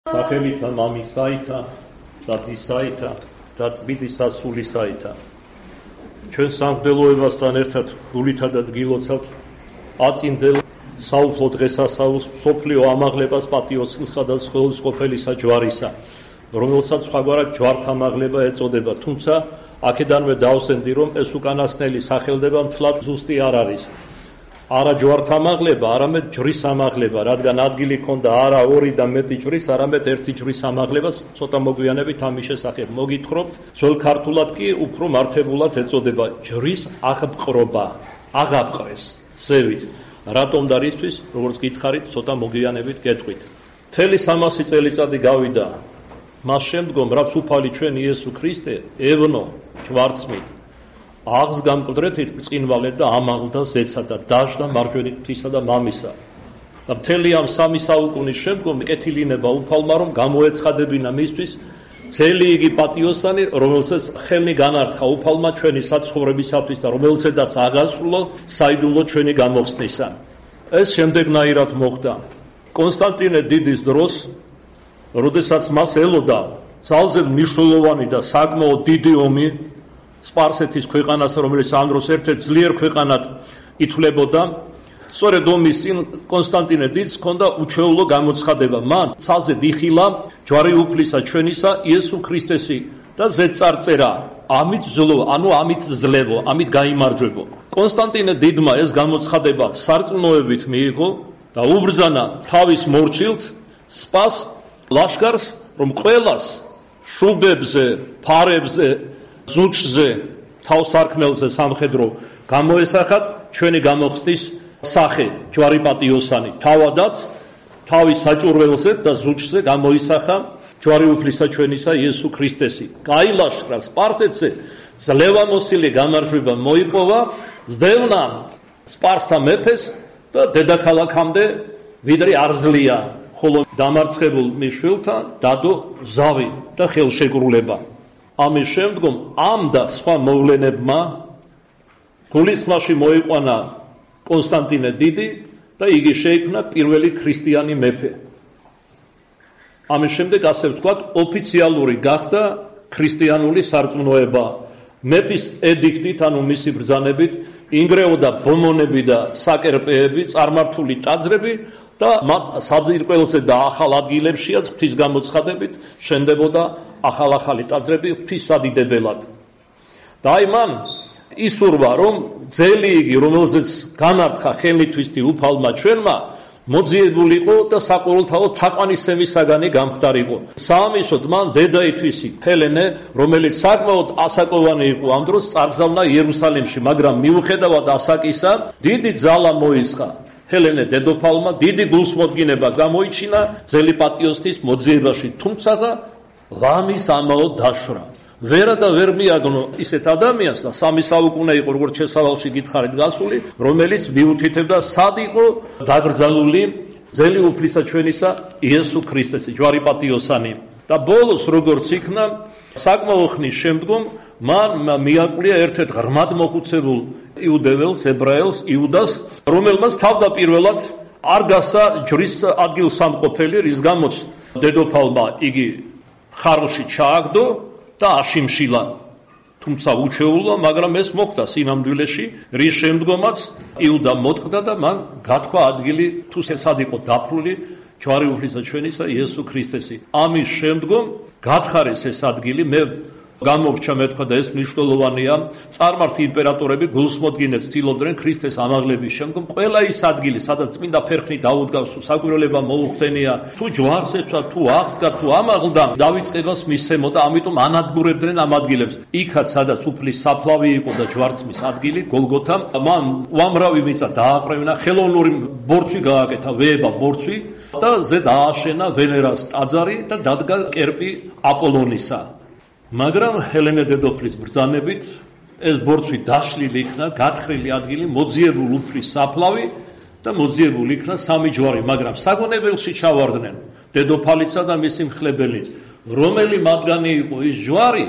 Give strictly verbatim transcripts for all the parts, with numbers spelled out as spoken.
სახელითა მამისაითა და ძისაითა და წმინდისა სულისაითა. ჩვენ სამღვდელოებასთან ერთად გულითა და დგილოცავთ აწინდელ საუფლო დღესასწაულს, მსოფლიო ამაღლებას, პატიოსნისა და სხეულის ყოფილისა ჯვარისა, რომელსაც სხვაგვარად ჯვართამაღლება ეწოდება, თუმცა აქედანვე დავსენდი, რომ ეს უკანასკნელი სახელდება მთლად ზუსტი არ არის. არა ჯვართამაღლება, არამედ ჯვრის ამაღლება, რადგან ადგილი ჰქონდა არა ორი და მეტი ჯვრის, არამედ ერთი ჯვრის ამაღლებას, ცოტა მოგვიანებით ამის შესახებ მოგითხრობთ. ძველ ქართულად კი უფრო მართებულად ეწოდება ჯვრის აღბყრობა, აღაბყრეს, ზევით. რატომ და რისთვის, როგორც გითხარით, ცოტა მოგვიანებით გეტყვით. მთელი სამასი წელიწადი გავიდა მას შემდგომ, რაც უფალი ჩვენ იესო ქრისტე ევნო ჯვარცმით, აღს გამკვდრეთით ბრწყინვალედ და ამაღლდა ზეცა და დაждდა მარჯვენით ღვთისა და მამისა. და მთელი ამ სამი საუკუნის შემდგომ კეთილინება უფალმა, რომ გამოეცხადებინა მისთვის ძელი იგი პატიოსანი, რომელსაც ხელნი განართხა უფალმა ჩვენი საცხოვრებისათვის და რომელსაც აღასრულა საიდუმლო ჩვენი გამოხსნისა. ეს შემდეგნაირად მოხდა. კონსტანტინე დიდის დროს, როდესაც მას ელოდა ძალზე მნიშვნელოვანი და საკმაოდ დიდი ომი სპარსეთის ქვეყანას, რომელიც ამ დროს ერთ-ერთ ძლიერ ქვეყანად ითვლებოდა, სწორედ ომის წინ კონსტანტინე დიდს ჰქონდა უჩვეულო გამოცხადება. მან ცალზე დიხილა ჯვარი უფლისა ჩვენისა იესო ქრისტესი და ზეწარწერა ამით ძლო, ანუ ამით ძლევო, ამით გაიმარჯვებო. კონსტანტინე დიდმა ეს გამოცხადება სარწმუნოებით მიიღო და უბრძანა თავის მორჩილთ სპას ლაშქარს, რომ ყველას შუბებზე, ფარებზე, ზუჩზე, თავსარქმელზე სამხედრო გამოესახათ ჩვენი გამოხსნის სახე, ჯვარი პატიოსანი. თავადაც თავის საჭურველზე და ზუჩზე გამოისახა ჯვარი უფლისა ჩვენისა იესო ქრისტესი. გაილაშქრა სპარსეთზე, ძლევამოსილი გამარჯვება მოიპოვა, ზდევნა სპარსთა მეფეს და დედაქალაქამდე ვიდრე არ ზლია, ხოლო დამარცხებულ მის შვილთან დადო ზავი და ხელშეკრულება. ამის შემდგომ ამ და სხვა მოვლენებმა გულისხმაში მოიყვანა კონსტანტინე დიდი და იგი შეიქმნა პირველი ქრისტიანი მეფე. ამის შემდეგ, ასე ვთქვათ, ოფიციალური გახდა ქრისტიანული სარწმუნოება. მეფის ედიქტით, ანუ მისი ბრძანებით, ინგრეოდა ბომონები და საკერპეები, წარმართული ტაძრები და საძირკველზე და ახალ ადგილებშიაც ღვთის გამოცხადებით შენდებოდა ახალ-ახალი ტაძრები ღვთის სადიდებელად. და აი მან ისურვა, რომ ძელი იგი, რომელზეც განართხა ხელნითვისთი უფალმა ჩვენმა, მოძიებულიყო და საყოველთაოდ თაყვანისცემისაგანი გამხდარიყო. საამისოდ მან დედაითვისი ჰელენე, რომელიც საკმაოდ ასაკოვანი იყო ამ დროს, წარგზავნა იერუსალიმში, მაგრამ მიუხედავად ასაკისა, დიდი ძალა მოისხა ჰელენე დედოფალმა, დიდი გულსმოდგინება გამოიჩინა ძელი პატიოსნის მოძიებაში, თუმცა ლამის ამაოდ დაშვრა. ვერა და ვერ მიაგნო ისეთ ადამიანს და სამი საუკუნე იყო, როგორც შესავალში გითხარით გასული, რომელიც მიუთითებდა სად იყო დაკრძალული ძელი უფლისა ჩვენისა იესო ქრისტესი, ჯვარი პატიოსანი. და ბოლოს, როგორც იქნა, საკმაო ხნის შემდგომ მან მიაკვლია ერთ-ერთ ღრმად მოხუცებულ იუდეველს, ებრაელს, იუდას, რომელმაც თავდაპირველად არ გასცა ჯვრის ადგილსამყოფელი, რის გამოც დედოფალმა იგი ხარში ჩააგდო და აშიმშილა. თუმცა უჩვეულო, მაგრამ ეს მოხდა სინამდვილეში, რის შემდგომაც იუდა მოტყდა და მან გათქვა ადგილი, თუ სად იყო დაფრული ჯვარი უფლისა ჩვენისა იესო ქრისტესი. ამის შემდგომ გათხარეს ეს ადგილი, მე გამორჩა, მე თქვა და ეს მნიშვნელოვანია. წარმართი იმპერატორები გულსმოდგინედ ცდილობდნენ ქრისტეს ამაღლების შემდგომ ყველა ის ადგილი, სადაც წმინდა ფერხნი დაუდგავს, თუ საკვირველება მოუხდენია, თუ ჯვარს ეცვა, თუ აღსგა, თუ ამაღლდა, დავიწყებას მისცემოდა, ამიტომ ანადგურებდნენ ამ ადგილებს. იქაც, სადაც უფლის საფლავი იყო და ჯვარცმის ადგილი, გოლგოთა, მან უამრავი მიწა დააყრევინა, ხელოვნური ბორცვი გააკეთა, ვეება ბორცვი და ზედ ააშენა ვენერას ტაძარი და დადგა კერპი აპოლონისა. მაგრამ ჰელენე დედოფლის ბრძანებით ეს ბორცვი დაშლილი იქნა, გათხრილი ადგილი, მოძიებულ უფლის საფლავი და მოძიებულ იქნა სამი ჯვარი, მაგრამ საგონებელში ჩავარდნენ დედოფალისა და მისი მხლებელიც. რომელი მათგანი იყო ის ჯვარი,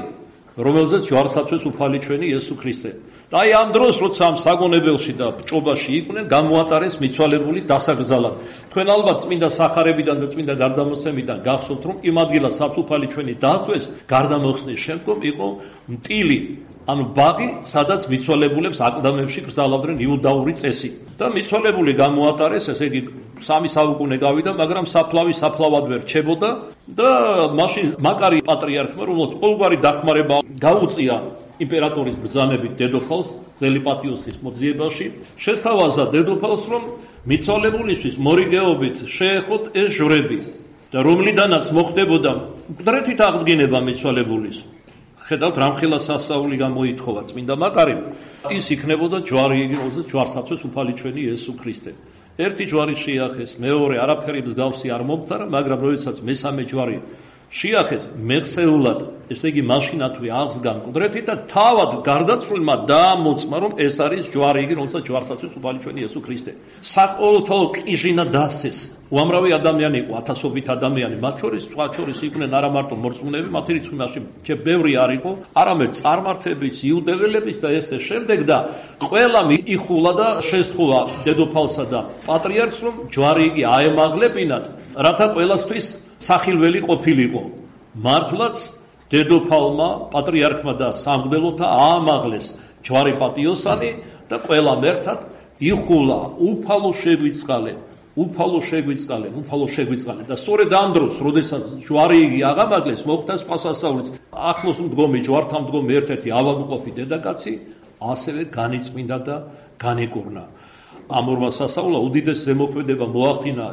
რომელზეც ჯვარსაცვეს უფალი ჩვენი იესო ქრისტე. და აი ამ დროს, როცა ამ საგონებელში და ჭობაში იყვნენ, გამოატარეს მიცვალებული დასაგრძალად. თქვენ ალბათ წმინდა სახარებიდან და წმინდა გარდამოსცემიდან გახსოვთ, რომ იმ ადგილას, სადაც უფალი ჩვენი დაასვეს, გარდამოხსნის შემდგომ იყო მტილი, ანუ ბაღი, სადაც მიცვალებულებს აკლდამებში გრძალავდნენ იუდაური წესი. და მიცვალებული გამოატარეს, ესე იგი სამი საუკუნე გავიდა, მაგრამ საფლავი საფლავად ვერ რჩებოდა და მაშინ მაკარი პატრიარქმა, რომელსაც ყოველგვარი დახმარება გაუწია იმპერატორის ბრძანებით დედოფალს ზელიპატიოსის მოძიებაში, შესთავაზა დედოფალს, რომ მიცვალებულისთვის მორიგეობით შეეხოთ ეს ჟვრები და რომლიდანაც მოხდებოდა მკვდრეთით აღდგენება მიცვალებულის. ხედავთ, რამხელა სასწაული გამოითხოვა წმინდა მაკარიმ, ის იქნებოდა ჯვარი, რომელზეც ჯვარსაცვეს უფალი ჩვენი იესო ქრისტე. ერთი ჯვარი შეახეს, მეორე არაფერი მსგავსი არ მომხდარა, მაგრამ როდესაც მესამე ჯვარი შეახეს, მეხსეულად, ესე იგი მაშინათვე აღსგან მკვდრეთით და თავად გარდაცვლილმა დაამოწმა, რომ ეს არის ჯვარი, რომელსაც ჯვარსაცვეს უფალი ჩვენი იესო ქრისტე. საყოველთაო ყიჟინა დასცეს. უამრავი ადამიანი იყო, ათასობით ადამიანი, მათ შორის სხვა შორის იყვნენ არა მარტო მორწმუნეები, მათი რიცხვი მაშინ ბევრი არ იყო, არამედ წარმართებიც, იუდეველებიც და ესე შემდეგ და ყველა იხულა და შესთხოვა დედოფალსა და პატრიარქს, რომ ჯვარი იგი აემაღლებინათ, რათა ყველასთვის სახილველი ყოფილიყო. მართლაც დედოფალმა, პატრიარქმა და სამღვდელოთა აამაღლეს ჯვარი პატიოსანი და ყველა მერთად იხულა, უფალო შეგვიწყალე, უფალო შეგვიწყალე, უფალო შეგვიწყალე და სწორედ ამ დროს, როდესაც ჯვარი იგი აღამაღლეს, მოხდა სხვა სასწაულიც. ახლოს მდგომი ჯვართან მდგომი ერთ-ერთი ავადმყოფი დედაკაცი ასევე განიწმინდა და განიკურნა. ამ ორმა სასწაულმა უდიდესი ზემოქმედება მოახდინა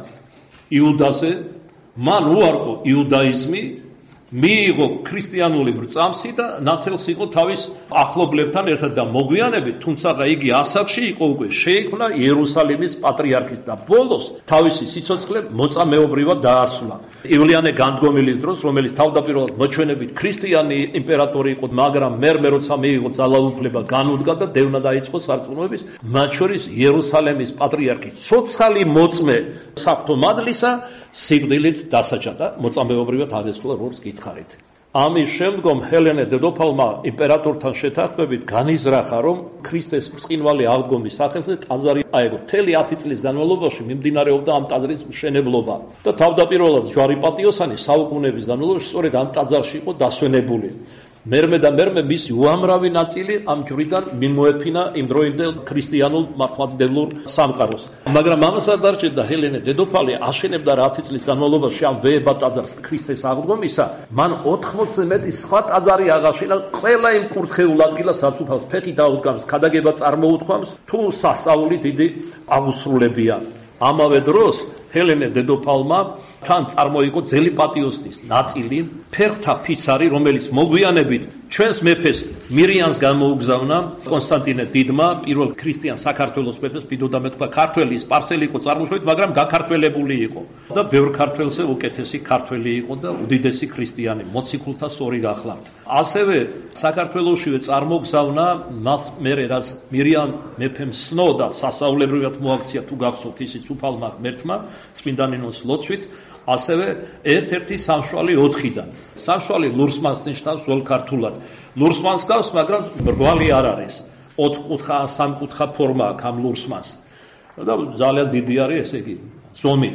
იუდაზე, მან უარყო იუდაიზმი, მიიღო ქრისტიანული ბრწამსი და ნათელს იყო თავის ახლობლებთან ერთად და მოგვიანებით, თუმცა იგი ასაკში იყო უკვე, შეიქმნა იერუსალიმის პატრიარქის და ბოლოს თავისი სიცოცხლე მოწამეობრივად დაასრულა. ივლიანე განდგომილის დროს, რომელიც თავდაპირველად მოჩვენებით ქრისტიანი იმპერატორი იყო, მაგრამ მერმე როცა მიიღო ძალაუფლება, განუდგა და დევნა დაიწყო სარწმუნოების, მათ შორის იერუსალიმის პატრიარქი ცოცხალი მოწმე საფრთხო მადლისა სიკვდილით დასაჯა და მოწამეობრივად აღესრულა, როგორც გითხარით. ამის შემდგომ ჰელენე დედოფალმა იმპერატორთან შეთანხმებით განიზრახა, რომ ქრისტეს ბრწყინვალე აღდგომის სახელზე ტაძარი აეგო. მთელი ათი წლის განმავლობაში მიმდინარეობდა ამ ტაძრის მშენებლობა და თავდაპირველად ჯვარი პატიოსანი საუკუნეების განმავლობაში სწორედ ამ ტაძარში იყო დასვენებული. მერმე და მერმე მისი უამრავი ნაწილი ამ ჯვრიდან მიმოეფინა იმ დროინდელ ქრისტიანულ მართლმადიდებლურ სამყაროს. მაგრამ ამას არ დარჩენდა ჰელენე დედოფალი აშენებდა რა ათი წლის განმავლობაში ამ ვეება ტაძარს ქრისტეს აღდგომისა, მან ოთხმოცზე მეტი სხვა ტაძარი აღაშენა, ყველა იმ კურთხეულ ადგილას, სადაც უფალს ფეხი დაუდგამს, ქადაგება წარმოუთქვამს, თუ სასწაული დიდი აღუსრულებია. ამავე დროს ჰელენე დედოფალმა თან წარმოიღო ძელი პატიოსნის ნაწილი, ფერხთა ფიცარი, რომელიც მოგვიანებით ჩვენს მეფეს მირიანს გამოუგზავნა კონსტანტინე დიდმა, პირველ ქრისტიან საქართველოს მეფეს, მიდოდა მე თქვა ქართველი, სპარსელი იყო წარმოშობით, მაგრამ გაქართველებული იყო და ბევრ ქართველზე უკეთესი ქართველი იყო და უდიდესი ქრისტიანი, მოციქულთა სწორი გახლავთ. ასევე საქართველოსშივე წარმოგზავნა მას მერე რაც მირიან მეფემ სნო და სასწაულებრივად მოაქცია, თუ გახსოვთ, ისიც უფალმა ღმერთმა წმინდა ნინოს ლოცვით, ასევე ერთ-ერთი სამშვალი ოთხიდან. სამშვალი ლურსმანს ნიშნავს ძველ ქართულად. ლურსმანს გავს, მაგრამ მრგვალი არ არის. ოთხკუთხა, სამკუთხა ფორმა აქვს ამ ლურსმანს. და ძალიან დიდი არის, ესე იგი, ზომით.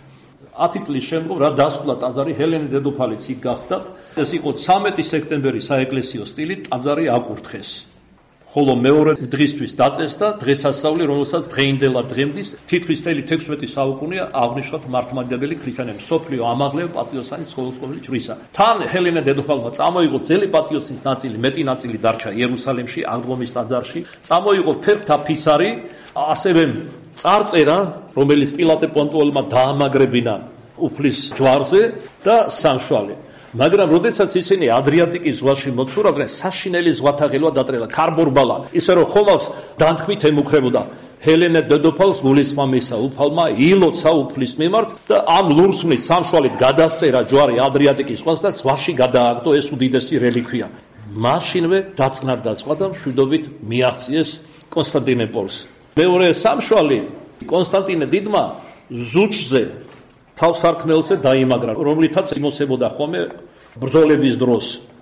ათი წლის შემდგომ რა დასრულა ტაძარი, ჰელენე დედოფალიც იქ გახდათ. ეს იყო ცამეტი სექტემბერი საეკლესიო სტილით, ტაძარი აკურთხეს. ხოლო მეორე დღისთვის დაწესდა დღესასწაული, რომელსაც დღეინდელად დღემდის, თითქმის მთელი თექვსმეტი საუკუნეა აღნიშნავთ მართლმადიდებელი ქრისტიანები, მსოფლიო ამაღლებ პატიოსანის ყოველწლიური ჯვრისა. თან ჰელენე დედოფალმა წამოიღო ძელი პატიოსნის ნაწილი, მეტი ნაწილი დარჩა იერუსალიმში, აღდგომის ტაძარში, წამოიღო ფერხთა ფიცარი, ასევე წარწერა, რომელიც პილატე პონტუელმა დაამაგრებინა უფლის ჯვარზე და სამშვალი. მაგრამ როდესაც ისინი ადრიატიკის ზღვაში მოცურავდნენ, საშინელი ზღვათაღელვა დატრელა, ქარბორბალა, ისე რომ ხომალდს დანთქმით ემუქრებოდა. ჰელენე დედოფალს გულისხმამისა უფალმა ილოცა უფლის მიმართ და ამ ლურსმნის სამშვალით გადასწერა ჯვარი ადრიატიკის ზღვას და ზღვაში გადააგდო ეს უდიდესი რელიქვია. მაშინვე დაწყნარდა ზღვა და მშვიდობით მიაღწიეს კონსტანტინოპოლს. მეორე სამშვალი კონსტანტინე დიდმა ზუჩზე თავსარქმელზე დაიმაგრა, რომლითაც იმოსებოდა ხოლმე ბრძოლების დროს.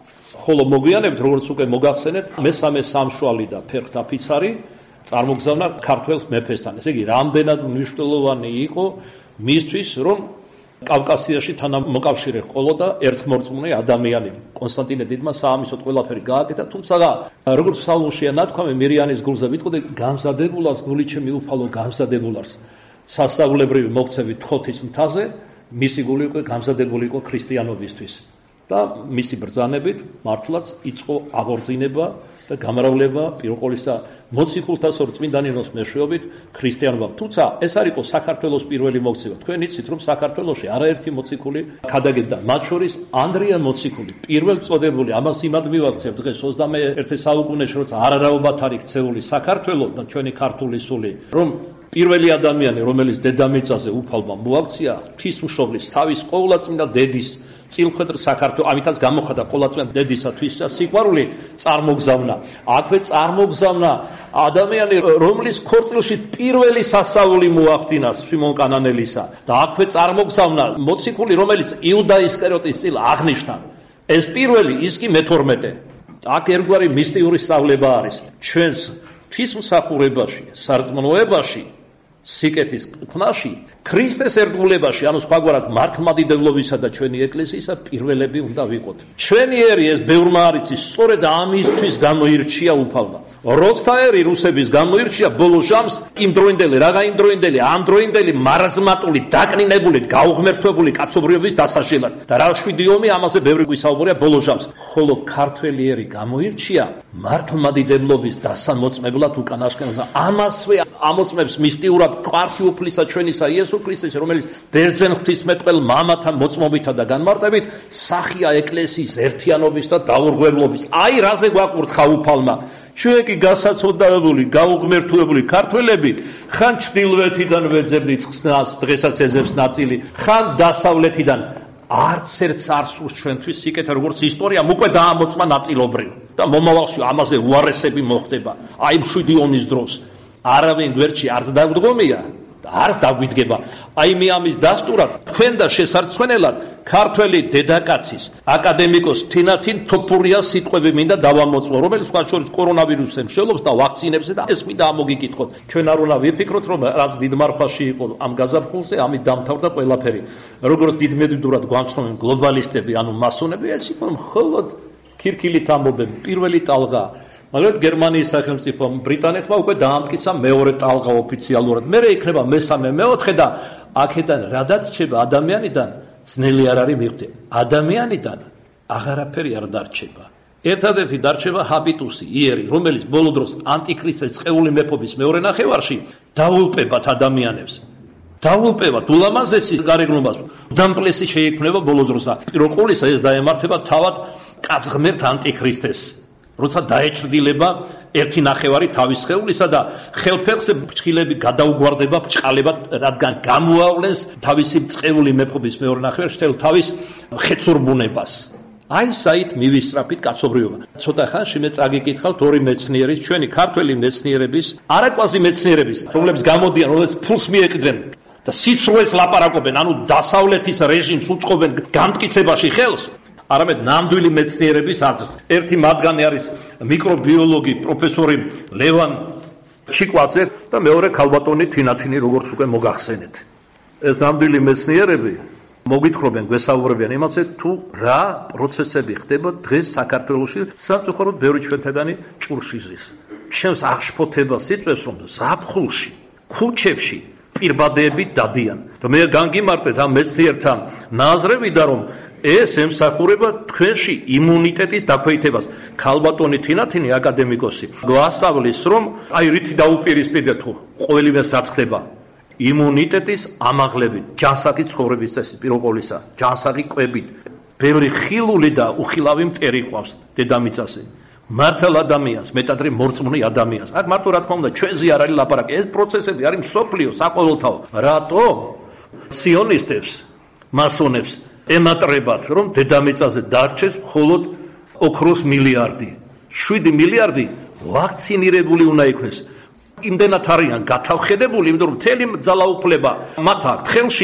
ხოლო მოგვიანებით, როგორც უკვე მოგახსენეთ, მესამე სამშვალი და ფერხთა ფიცარი წარმოგზავნა ქართველ მეფესთან. ესე იგი, რამდენად მნიშვნელოვანი იყო მისთვის, რომ კავკასიაში თანამოკავშირე ყოლოდა ერთმორწმუნე ადამიანები. კონსტანტინე დიდმა საამისოდ ყველაფერი გააკეთა, თუმცა როგორც ფსალმუშია ნათქვამი, მირიანის გულზე ვიტყოდი, გამზადებულას გული ჩემი უფალო გამზადებულას. სასწაულებრივი მოქცევით ხოთის მთაზე, მისი გული უკვე გამზადებული იყო ქრისტიანობისთვის. და მისი ბრძანებით მართლაც იწყო აღორძინება და გამრავლება პირველყოლისა მოციქულთა სორწმინდანინოს მეშვეობით ქრისტიანობამ. თუმცა ეს არ იყო საქართველოს პირველი მოქცევა. თქვენ იცით, რომ საქართველოში არაერთი მოციქული ქადაგებდა, მათ შორის ანდრია მოციქული, პირველ წოდებული, ამას იმად მივაქცევ დღეს ოცდამეერთე საუკუნეში, როცა არარაობათ არის ქცეული საქართველო და ჩვენი ქართული სული, რომ პირველი ადამიანი, რომელიც დედამიწაზე უფალმა მოაქცია, ღვთისმშობლის თავის ყოვლადწმინდა დედის წილხვედრ საქართველოს, ამიტაც გამოხატა ყოვლადწმინდა დედისათვის სიყვარული წარმოგზავნა. აქვე წარმოგზავნა ადამიანი, რომლის ქორწილში პირველი სასწაული მოახდინა სიმონ კანანელისა და აქვე წარმოგზავნა მოციქული, რომელიც იუდა ისკარიოტის წილ აღნიშნა. ეს პირველი, ის კი მეთორმეტე. აქ ერთგვარი მისტიური სწავლება არის. ჩვენს ღვთისმსახურებაში, სარწმუნოებაში, სიკეთის ქმნაში, ქრისტეს ერთგულებაში, ანუ სხვაგვარად მართლმადიდებლობისა და ჩვენი ეკლესიისა პირველები უნდა ვიყოთ. ჩვენიერი ეს ბევრმა არ იცის, სწორედ ამისთვის გამოირჩია უფალმა. როცთაერი რუსების გამოირჩია ბოლო ჟამს იმდროინდელი, რაღა იმდროინდელი, ამდროინდელი, მარაზმატული, დაკნინებული, გაუღმერთვებული კაცობრიობის დასაშლელად. და რა შვიდი ომი, ამაზე ბევრი გვისაუბრია ბოლო ჟამს. ხოლო ქართველიერი გამოირჩია მართლმადიდებლობის დასამოწმებლად უკანასკნელსა. ამასვე ამოწმებს მისტიურად კვართი უფლისა ჩვენისა იესო ქრისტეს, რომელიც ბერძენ ღვთისმეტყველ მამათა მოწმობითა და განმარტებით სახია ეკლესიის ერთიანობის და დაურღვევლობის. აი რაზე გვაყურთხა უფალმა. ჩვენ კი გასაცოდავებული, გაუღმერთვებული ქართველები, ხან ჩრდილოეთიდან ვეძებდით ხსნას, დღესაც ეძებს ნაწილი, ხან დასავლეთიდან. არც ერთს არ სურს ჩვენთვის სიკეთე, როგორც ისტორიამ უკვე დაამოწმა ნაწილობრივ და მომავალში ამაზე უარესები მოხდება. აი მშვიდი ომის დროს არავინ გვერდში არც დაგვდგომია და არც დაგვიდგება. აი მე ამის დასტურად თქვენ და შესარცხვენელად ქართველი დედაკაცის აკადემიკოს თინათინ თოფურიას სიტყვები მინდა დავამოწმო, რომელიც სხვა შორის კორონავირუსზე მსჯელობს და ვაქცინებზე და ეს მინდა ამოგიკითხოთ. ჩვენ არ უნდა ვიფიქროთ, რომ რაც დიდმარხვაში იყო ამ გაზაფხულზე, ამით დამთავრდა ყველაფერი. როგორც დიდმედიდურად გვამცნობენ გლობალისტები, ანუ მასონები, ეს იყო მხოლოდ ქირქილით ამბობენ, პირველი ტალღა. მაგრამ გერმანიის სახელმწიფომ ბრიტანეთმა უკვე დაამტკიცა მეორე ტალღა ოფიციალურად. მერე იქნება მესამე, მეოთხე და აქედან რა დარჩება ადამიანიდან, ძნელი არ არის მივხვდი. ადამიანიდან აღარაფერი არ დარჩება. ერთადერთი დარჩება ჰაბიტუსი, იერი, რომელიც ბოლო დროს ანტიქრისტეს წყეული მეფობის მეორე ნახევარში დაულპებათ ადამიანებს. დაულპებათ ულამაზესი გარეგნობას, დამპლესი შეიქმნება ბოლო დროს და პირველ ყოვლისა ეს დაემართება თავად კაცღმერთ ანტიქრისტეს. როცა დაეჭრდილება ერთი ნახევარი თავის სხეულისა და ხელფეხზე ფრჩხილები გადაუგვარდება ბჭყალებად, რადგან გამოავლენს თავისი წყეული მეფობის მეორე ნახევარში თელ თავის ხეცურბუნებას. აი საით მივისწრაფით კაცობრიობა. ცოტა ხანში მე წაგიკითხავთ ორი მეცნიერის, ჩვენი ქართველი მეცნიერების, არაკვაზი მეცნიერების, რომლებიც გამოდიან, რომლებიც ფულს მიეყრდენ და სიცრუეს ლაპარაკობენ, ანუ დასავლეთის რეჟიმს უწყობენ განმტკიცებაში ხელს. არამედ ნამდვილი მეცნიერების აზრს. ერთი მათგანი არის მიკრობიოლოგი პროფესორი ლევან ჩიკვაძე და მეორე ქალბატონი თინათინი, როგორც უკვე მოგახსენეთ. ეს ნამდვილი მეცნიერები მოგითხრობენ, გვესაუბრებიან იმაზე, თუ რა პროცესები ხდება დღეს საქართველოში, სამწუხაროდ ბევრი ჩვენთაგანი ჭურში ზის. ჩემს აღშფოთებას იწვევს, რომ ზაფხულში, ქუჩებში პირბადეები დადიან. და მე განგიმარტეთ ამ მეცნიერთან ნაზრევიდან, რომ ეს ემსახურება თქვენში იმუნიტეტის დაქვეითებას. ქალბატონი თინათინი აკადემიკოსი გვასწავლის, რომ აი რითი დაუპირისპირდეთ თუ ყოველივეს რაც ხდება იმუნიტეტის ამაღლებით, ჯანსაღი ცხოვრების წესი პირველ ყოვლისა, ჯანსაღი კვებით. ბევრი ხილული და უხილავი მტერი ყავს დედამიწაზე. მართალ ადამიანს, მეტადრე მორწმუნე ადამიანს. აქ მარტო რა თქმა უნდა ჩვენზე არ არის ლაპარაკი, ეს პროცესები არის მსოფლიო საყოველთაო. რატო სიონისტებს, მასონებს ემატრებათ, რომ დედამიწაზე დარჩეს მხოლოდ ოქროს მილიარდი. შვიდი მილიარდი ვაქცინირებული უნდა იქნეს. იმდენად არიან გათავხედებული, იმიტომ რომ მთელი ძალაუფლება მათ აქვთ ხელში,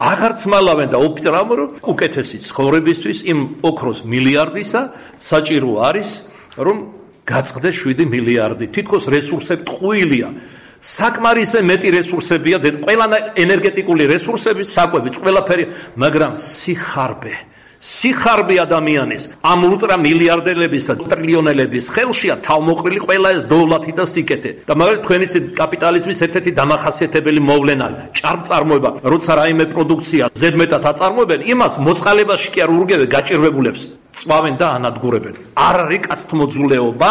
აღარც მალავენ და ოპერამურ უკეთესი ცხოვრებისთვის იმ ოქროს მილიარდისა საჭირო არის რომ გაწყდეს შვიდი მილიარდი თითქოს რესურსები ტყუილია საკმარისე მეტი რესურსებია ყველა ენერგეტიკული რესურსები საკვები ყველაფერი მაგრამ სიხარბე სიხარბე ადამიანის ამ ულტრა მილიარდელების და ტრილიონელების ხელშია თავმოყრილი ყველა ეს დოვლათი და სიკეთე და მაგალითად თქვენი კაპიტალიზმის ერთ-ერთი დამახასიათებელი მოვლენა ჭარბწარმოება როცა რაიმე პროდუქცია ზედმეტად აწარმოებენ იმას მოწყალებაში კი არ ურგებენ გაჭირვებულებს წვავენ და ანადგურებენ არ არის კაცთმოძულეობა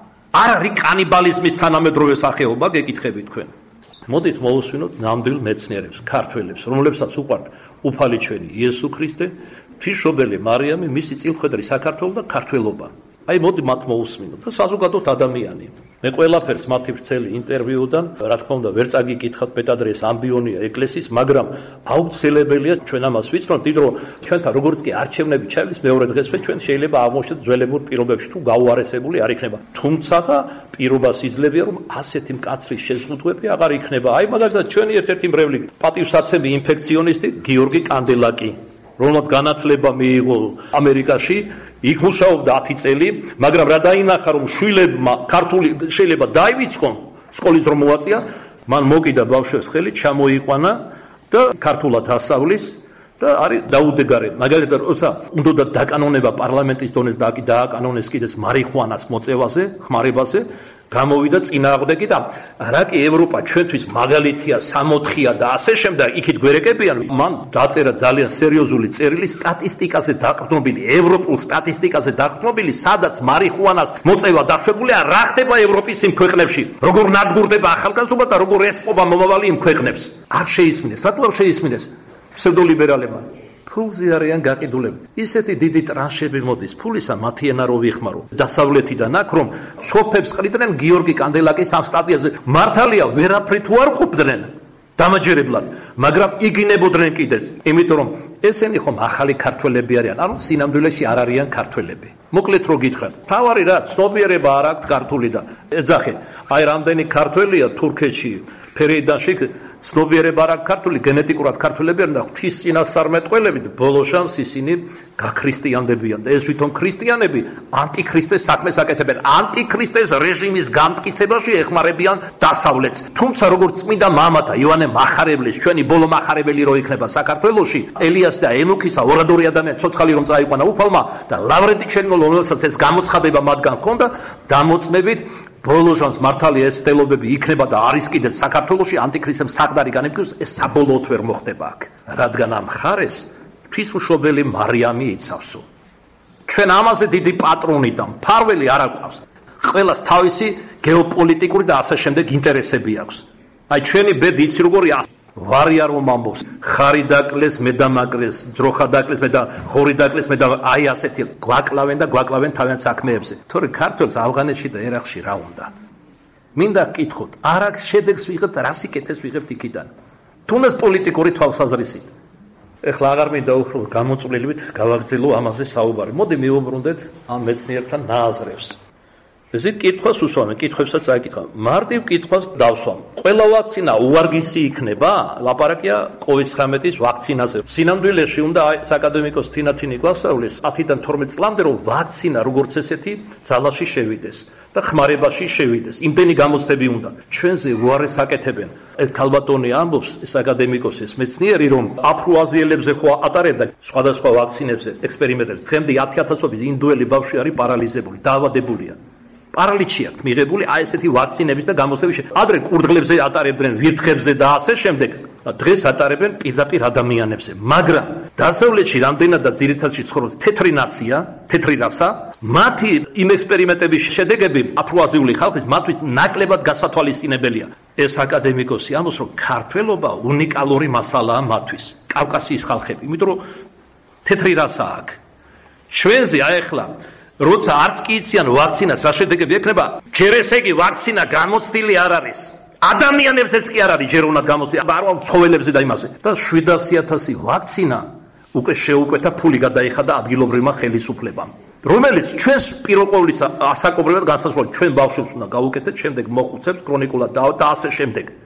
არ არის კანიბალიზმის თანამედროვე სახეობა გეკითხებით თქვენ მოდით მოვუსვინოთ ნამდვილ მეცნიერებს ქართველებს რომლებსაც უყვართ უფალი ჩვენი იესო ქრისტე ფიშობელი მარიამი მისი წილხვედრი საქართველო და ქართველობა აი მოდი მათ მოვუსმინოთ და საზოგადოებრივ ადამიანი მე ყველაფერს მათი ვრცელი ინტერვიუდან რა თქმა უნდა ვერ წაგიკითხავთ პეტადრეს ამბიონია ეკლესიის მაგრამ აუცილებელია ჩვენ ამას ვიცნობთ დიდ რომ ჩვენთან როგორც კი არჩევნები ჩაივლის მეორე დღესვე ჩვენ შეიძლება აღმოჩნდეთ ძველებურ პირობებში თუ გაუარესებული არ იქნება თუმცა პირობას იძლევია რომ ასეთი მკაცრი შეზღუდვები აღარ იქნება აი მაგალითად ჩვენი ერთ-ერთი მრევლი პატივსაცემი ინფექციონისტი გიორგი კანდელაკი რომელსაც განათლება მიიღო ამერიკაში, იქ მუშაობდა ათი წელი, მაგრამ რა დაინახა რომ შვილებმა ქართული შეიძლება დაივიწყონ, სკოლის დრო მოაწია, მან მოკიდა ბავშვებს ხელი, ჩამოიყვანა და ქართულად ასწავლის და არის დაუდეგარე. მაგალითად, როცა უნდა დაკანონება პარლამენტის დონეს და აქ დააკანონეს კიდეც მარიხუანას მოწევაზე, ხმარებაზე, გამოვიდა წინააღმდეგი და რა კი ევროპა ჩვენთვის მაგალითია სამოთხია და ასე შემდეგ იქით გვერეკებიან მან დაწერა ძალიან სერიოზული წერილი სტატისტიკაზე დაყრდნობილი ევროპულ სტატისტიკაზე დაყრდნობილი სადაც მარიხუანას მოწევა დაშვებულია რა ხდება ევროპის იმ ქვეყნებში როგორ ნადგურდება ახალგაზრდობა და როგორ ესპობა მომავალი იმ ქვეყნებს არ შეისმინეს რატო არ შეისმინეს ფსევდოლიბერალებმა ფულზე არიან გაყიდულები. ისეთი დიდი ტრანშები მოდის ფულისა მათიანა რო ვიხმარო. დასავლეთიდან აქ რომ სოფებს ყრიდნენ გიორგი კანდელაკის ამ სტატიაზე. მართალია ვერაფრით არ ყოფდნენ დამაჯერებლად, მაგრამ იგინებოდნენ კიდეც. იმიტომ რომ ესენი ხომ ახალი ქართველები არიან, ანუ სინამდვილეში არ არიან ქართველები. მოკლედ რო გითხრათ, თავარი რა, ცნობიერება არ აქვს ქართული და ეძახე. აი რამდენი ქართველია თურქეთში, ფერეიდანში ცნობიერება არ აქვს ქართული გენეტიკურად ქართველები და ღვთის წინასწარმეტყველებით ბოლოშანს ისინი გაქრისტიანდებიან და ეს ვითომ ქრისტიანები ანტიქრისტეს საქმეს აკეთებენ ანტიქრისტეს რეჟიმის გამტკიცებაში ეხმარებიან დასავლეთს თუმცა როგორც წმინდა მამათა იოანე მახარებლის ჩვენი ბოლო მახარებელი რო იქნება საქართველოში ელიას და ენოქისა ორადორი ადამიანი ცოცხალი რომ წაიყვანა უფალმა და ლავრენტი ჩერნოლ რომელსაც ეს გამოცხადება მათგან ჰქონდა დამოწმებით ბოლოშანს მართალია ეს დელობები იქნება და არის კიდეც საქართველოში ანტიქრისტემ საგდარი განებგოს ეს საბოლოოდ ვერ მოხდება აქ რადგან ამ ხარეს ღვთისმშობელი მარიამი იცავსო ჩვენ ამაზე დიდი პატრონი და მფარველი არ აქვს ყველას თავისი გეოპოლიტიკური და ასე შემდეგ ინტერესები აქვს აი ჩვენი ბედი იცი როგორია ვარი არ მომამბობს ხარი დაკლეს მე დამაკრეს ძროხა დაკლეს მე და ხორი დაკლეს მე და აი ასეთი გვაკლავენ და გვაკლავენ თავიანთ საქმეებზე თორე ქართველს ავღანეთში და ერაყში რა უნდა მინდა გკითხოთ არ აქვს შედეგს ვიღებთ რა სიკეთეს ვიღებთ იქიდან თუნდაც პოლიტიკური თვალსაზრისით ეხლა აღარ მინდა უფრო გამოწვლილივით გავაგრძელო ამაზე საუბარი მოდი მივუბრუნდეთ ამ მეცნიერთან ნააზრევს ესე კითხვას უსვამენ, კითხვებსაც აიკითხავ. მარტივ კითხვას დავსვამ. ყველა ვაქცინა უარგისი იქნება? ლაპარაკია კოვიდ ცხრამეტის ვაქცინაზე. სინამდვილეში უნდა საკადემიკოს თინათინი გვასწავლის ათიდან თორმეტ წლამდე რომ ვაქცინა როგორც ესეთი ძალაში შევიდეს და ხმარებაში შევიდეს. იმდენი გამოცდები უნდა. ჩვენზე უარეს აკეთებენ. ეს ქალბატონი ამბობს, ეს აკადემიკოსი, ეს მეცნიერი რომ აფროაზიელებზე ხო ატარებდა სხვადასხვა ვაქცინებზე ექსპერიმენტებს. დღემდე ათი ათასობით ინდუელი ბავშვი არის პარალიზებული, დაავადებულია. პარალიჩი აქვს მიღებული აი ესეთი ვაქცინების და გამოცდების ადრე კურდღლებზე ატარებდნენ ვირთხებზე და ასე შემდეგ დღეს ატარებენ პირდაპირ ადამიანებზე მაგრამ დასავლეთში რამდენადაც ძირითადში ცხოვრობს თეთრი ნაცია თეთრი რასა მათი იმ ექსპერიმენტების შედეგები აფროაზიული ხალხის მათთვის ნაკლებად გასათვალისწინებელია ეს აკადემიკოსი ამბობს რომ ქართველობა უნიკალური მასალაა მათთვის კავკასიის ხალხები იმიტომ რომ თეთრი რასა აქვს ჩვენზე აი ახლა როცა არც კი იციან ვაქცინას რა შედეგები ექნება ჯერ ესე იგი ვაქცინა გამოცდილი არ არის ადამიანებზეც კი არ არის ჯერ უნდა გამოცდილი არ ვარ ცხოველებზე და იმაზე და შვიდასი ათასი ვაქცინა უკვე შეუკვეთა ფული გადაიხადა ადგილობრივმა ხელისუფლებამ რომელიც ჩვენს პიროყოვლისა ასაკობრივად განსაზღვრავს ჩვენ ბავშვებს უნდა გავუკეთეთ შემდეგ მოხუცებს ქრონიკულად და ასე შემდეგ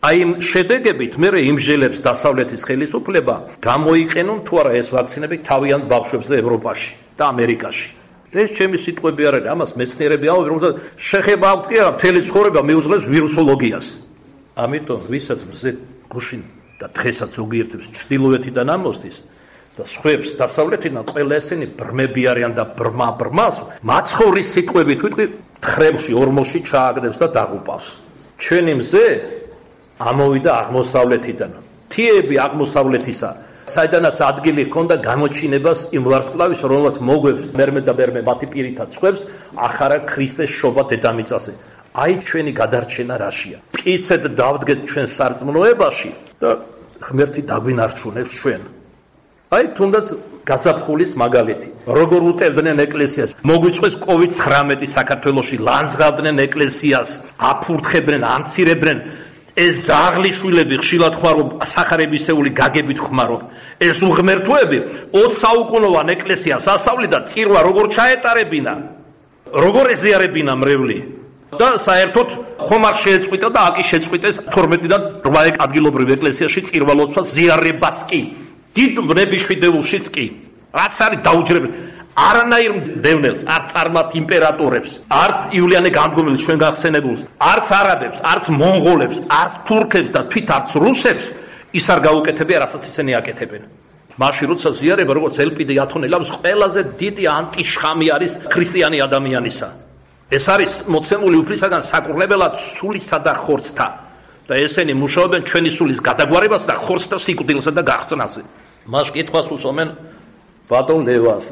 აი იმ შედეგებით მე იმჟელებს დასავლეთის ხელისუფლება გამოიყენონ თუ არა ეს ვაქცინები თავიანთ ბავშვებზე ევროპაში და ამერიკაში. ეს ჩემი სიტყვები არ არის, ამას მეცნიერები ამბობენ, რომ შეხება აქვს კი არა, მთელი ცხოვრება მიუძღებს ვირუსოლოგიას. ამიტომ ვისაც მზე გუშინ და დღესაც ზოგიერთებს ჩრდილოეთიდან ამოსდის და სხვებს დასავლეთიდან ყველა ესენი ბრმები არიან და ბრმა ბრმას მაცხოვრის სიტყვებით ვიტყვი ხრებში ორმოში ჩააგდებს და დაღუპავს. ჩვენი მზე ამოვიდა აღმოსავლეთიდან. თიები აღმოსავლეთისა საიდანაც ადგილი ჰქონდა გამოჩინებას იმ ვარსკვლავის, რომელსაც მოგვებს მერმე და მერმე მათი პირითაც ხვებს ახარა ქრისტეს შობა დედამიწაზე. აი ჩვენი გადარჩენა რაშია. მტკიცედ დავდგეთ ჩვენ სარწმუნოებაში და ღმერთი დაგვინარჩუნებს ჩვენ. აი თუნდაც გაზაფხულის მაგალითი. როგორ უტევდნენ ეკლესიას, მოგვიწვეს კოვიდ ცხრამეტი საქართველოში, ლანძღავდნენ ეკლესიას, აფურთხებდნენ, ამცირებდნენ. ეს ძაღლიშვილები ხშირად ხმარობ სახარებისეული გაგებით ხმარობ. ეს უღმერთოები ოც საუკუნოვან ეკლესიას ასავლი და წირვა როგორ ჩაეტარებინა, როგორ ეზიარებინა მრევლი. და საერთოდ ხომ არ შეეწყვიტა და აკი შეწყვიტეს თორმეტიდან რვა ადგილობრივ ეკლესიაში წირვალოცვა ზიარებაც კი. დიდ ბრებიშვიდეულშიც კი. რაც არის დაუჯერებელი. არანაირ დევნელს, არც წარმათ იმპერატორებს, არც იულიანე გამდგომელს ჩვენ გახსენებულს, არც არაბებს, არც მონღოლებს, არც თურქებს და თვით არც რუსებს ის არ გაუკეთებია, რასაც ისინი აკეთებენ. მაშინ როცა ზიარება როგორც ელპიდე ათონელავს ყველაზე დიდი ანტიშხამი არის ქრისტიანი ადამიანისა. ეს არის მოცემული უფლისაგან საკურნებელად სულისა და ხორცთა და ესენი მუშაობენ ჩვენი სულის გადაგვარებას და ხორცთა სიკვდილსა და გახსნაზე. მას კითხვას უსვამენ ბატონ ლევანს.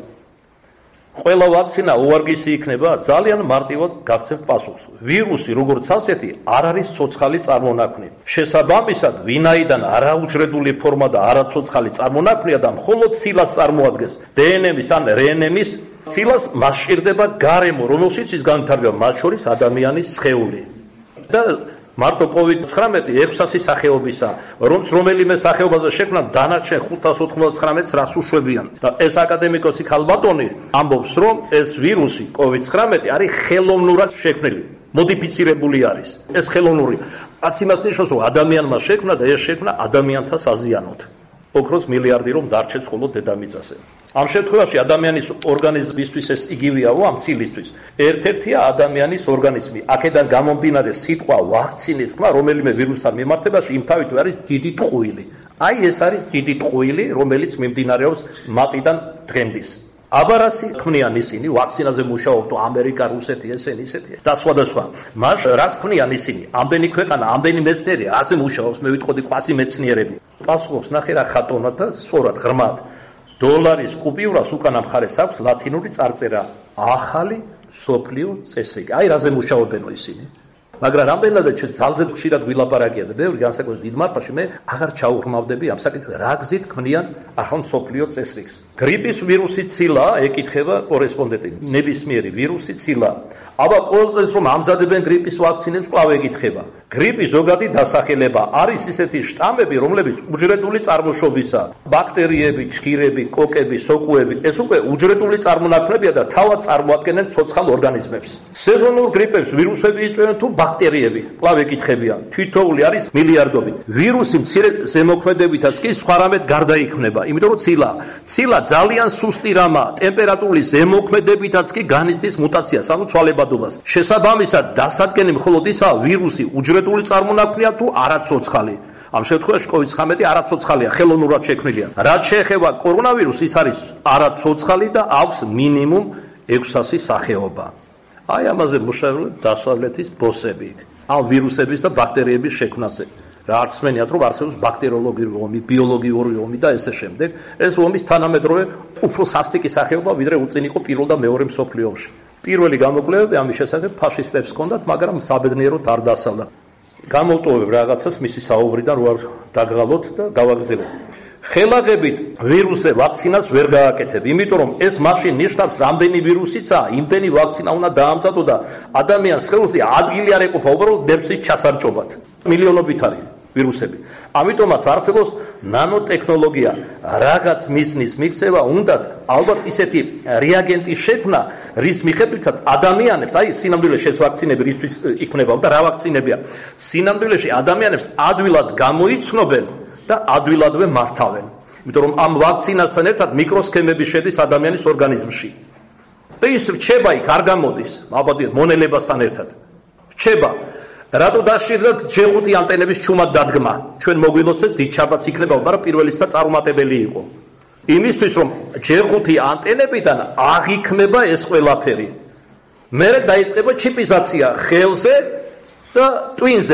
ყველა ვაქცინა უვარგისი იქნება, ძალიან მარტივად გაგცემ პასუხს. ვირუსი როგორც ასეთი არ არის ცოცხალი წარმონაქმნი. შესაბამისად, ვინაიდან არაუჯრედული ფორმა და არაცოცხალი წარმონაქმნია და მხოლოდ ცილას წარმოადგენს, დე ენ ემის ან რე ენ ემის ცილას მას სჭირდება გარემო, რომელშიც ის განვითარდება, მათ შორის ადამიანის სხეული. და მარტო კოვიდ ცხრამეტი ექვსასი სახეობისა, რომც რომელიმე სახეობაზე შექმნა დანარჩენ ხუთას ოთხმოცდათხმეტს რას უშვებიან. და ეს აკადემიკოსი ქალბატონი ამბობს, რომ ეს ვირუსი კოვიდ ცხრამეტი არის ხელოვნურად შექმნილი, მოდიფიცირებული არის. ეს ხელოვნური რაც იმას ნიშნავს, რომ ადამიანმა შექმნა და ეს შექმნა ადამიანთა საზიანოდ. ოქროს მილიარდი რომ დარჩეს მხოლოდ დედამიწაზე. ამ შემთხვევაში ადამიანის ორგანიზმისთვის ეს იგივეაო ამ ცილისთვის. ერთ-ერთია ადამიანის ორგანიზმი. აქედან გამომდინარე სიტყვა ვაქცინის ხმა რომელიმე ვირუსთან მიმართებაში იმ თავით არის დიდი ტყუილი. აი ეს არის დიდი ტყუილი, რომელიც მიმდინარეობს მარტიდან დღემდის. აბარასი ქმნიან ისინი, ვაქცინაზე მუშაობთ ამერიკა, რუსეთი, ესენი, ისეთი და სხვადასხვა. მას რას ქმნიან ისინი? ამდენი ქვეყანა, ამდენი მეცნიერი, ასე მუშაობს, მე ვიტყოდი კვასი მეცნიერები. პასუხობს ნახე რა ხატოვნად და სწორად ღრმად. დოლარის კუპიურას უკანა მხარეს აქვს ლათინური წარწერა. ახალი სოფლიო წესრიგი. აი რაზე მუშაობენო ისინი. მაგრამ რამდენადაც ჩვენ ძალზე ხშირად ვილაპარაკია და ბევრი განსაკუთრებით დიდ მარხაში მე აღარ ჩაუღრმავდები ამ საკითხს, რა გზით ქმნიან ახალ მსოფლიო წესრიგს. გრიპის ვირუსი ცილა, ეკითხება კორესპონდენტი, ნებისმიერი ვირუსი ცილა. აბა ყოველწელს რომ ამზადებენ გრიპის ვაქცინებს, კვლავ ეკითხება. გრიპის ზოგადი დასახელება არის ისეთი შტამები, რომლებიც უჯრედული წარმოშობისა, ბაქტერიები, ჩხირები, კოკები, სოკუები, ეს უკვე უჯრედული წარმონაქმნებია და თავად წარმოადგენენ ცოცხალ ორგანიზმებს. სეზონურ გრიპებს ვირუსები იწვევენ თუ ბაქტერიები, კვლავ ეკითხებიან. თითოეული არის მილიარდობით. ვირუსი მცირე ზემოქმედებითაც კი სხვა რამედ გარდაიქმნება, იმიტომ რომ ცილა, ცილა ძალიან სუსტი რამაა, ტემპერატურის ზემოქმედებითაც კი განიცდის მუტაციას, ანუ ცვალებადობას. შესაბამისად, დასადგენი მხოლოდ ისაა, ვირუსი უჯრედული წარმონაქმნია თუ არაცოცხალი. ამ შემთხვევაში კოვიდ ცხრამეტი არაცოცხალია, ხელოვნურად შექმნილია. რაც შეეხება კორონავირუსს, ის არის არაცოცხალი და აქვს მინიმუმ ექვსასი სახეობა. აი ამაზე მუშაობენ დასავლეთის ბოსები ამ ვირუსების და ბაქტერიების შექმნაზე. რა არცმენიათ რომ არსებობს ბაქტერიოლოგიური ომი, ბიოლოგიური ომი და ესე შემდეგ. ეს ომის თანამედროვე უფრო სასტიკი სახეობა ვიდრე უწინ იყო პირველ და მეორე მსოფლიო ომში. პირველი გამოკვლევები ამის შესახებ ფაშისტებს ჰქონდათ, მაგრამ საბედნიეროდ არ დასავლათ. გამოვტოვებ რაღაცას მისი საუბრიდან რო არ დაგღალოთ და გავაგზავნოთ. ხელაღებით ვირუსზე ვაქცინას ვერ გააკეთებ, იმიტომ რომ ეს მაშინ ნიშნავს რამდენი ვირუსიცაა, იმდენი ვაქცინა უნდა დაამზადო და ადამიანს ხელზე ადგილი არ ეყოფა უბრალოდ ნერვსის ჩასარჭობად. მილიონობით არის. ვირუსები. ამიტომაც არსებობს ნანოტექნოლოგია, რაღაც მიზნის მიღწევა უნდა ალბათ ისეთი რეაგენტის შექმნა, რის მიხედვითაც ადამიანებს, აი სინამდვილეში ეს ვაქცინები რისთვის იქნება და რა ვაქცინებია. სინამდვილეში ადამიანებს ადვილად გამოიცნობენ და ადვილადვე მართავენ. იმიტომ რომ ამ ვაქცინასთან ერთად მიკროსქემები შედის ადამიანის ორგანიზმში. და ის რჩება იქ არ გამოდის, ალბათ მონელებასთან ერთად. რჩება რატო დასჭირდათ ჯე ხუთი ანტენების ჩუმად დადგმა? ჩვენ მოგვინოცეთ დიდ ჩაბაც იქნება, მაგრამ პირველიც და წარუმატებელი იყო. იმისთვის რომ ჯე ხუთი ანტენებიდან აღიქმება ეს ყველაფერი. მერე დაიწყება ჩიპიზაცია ხელზე და ტვინზე.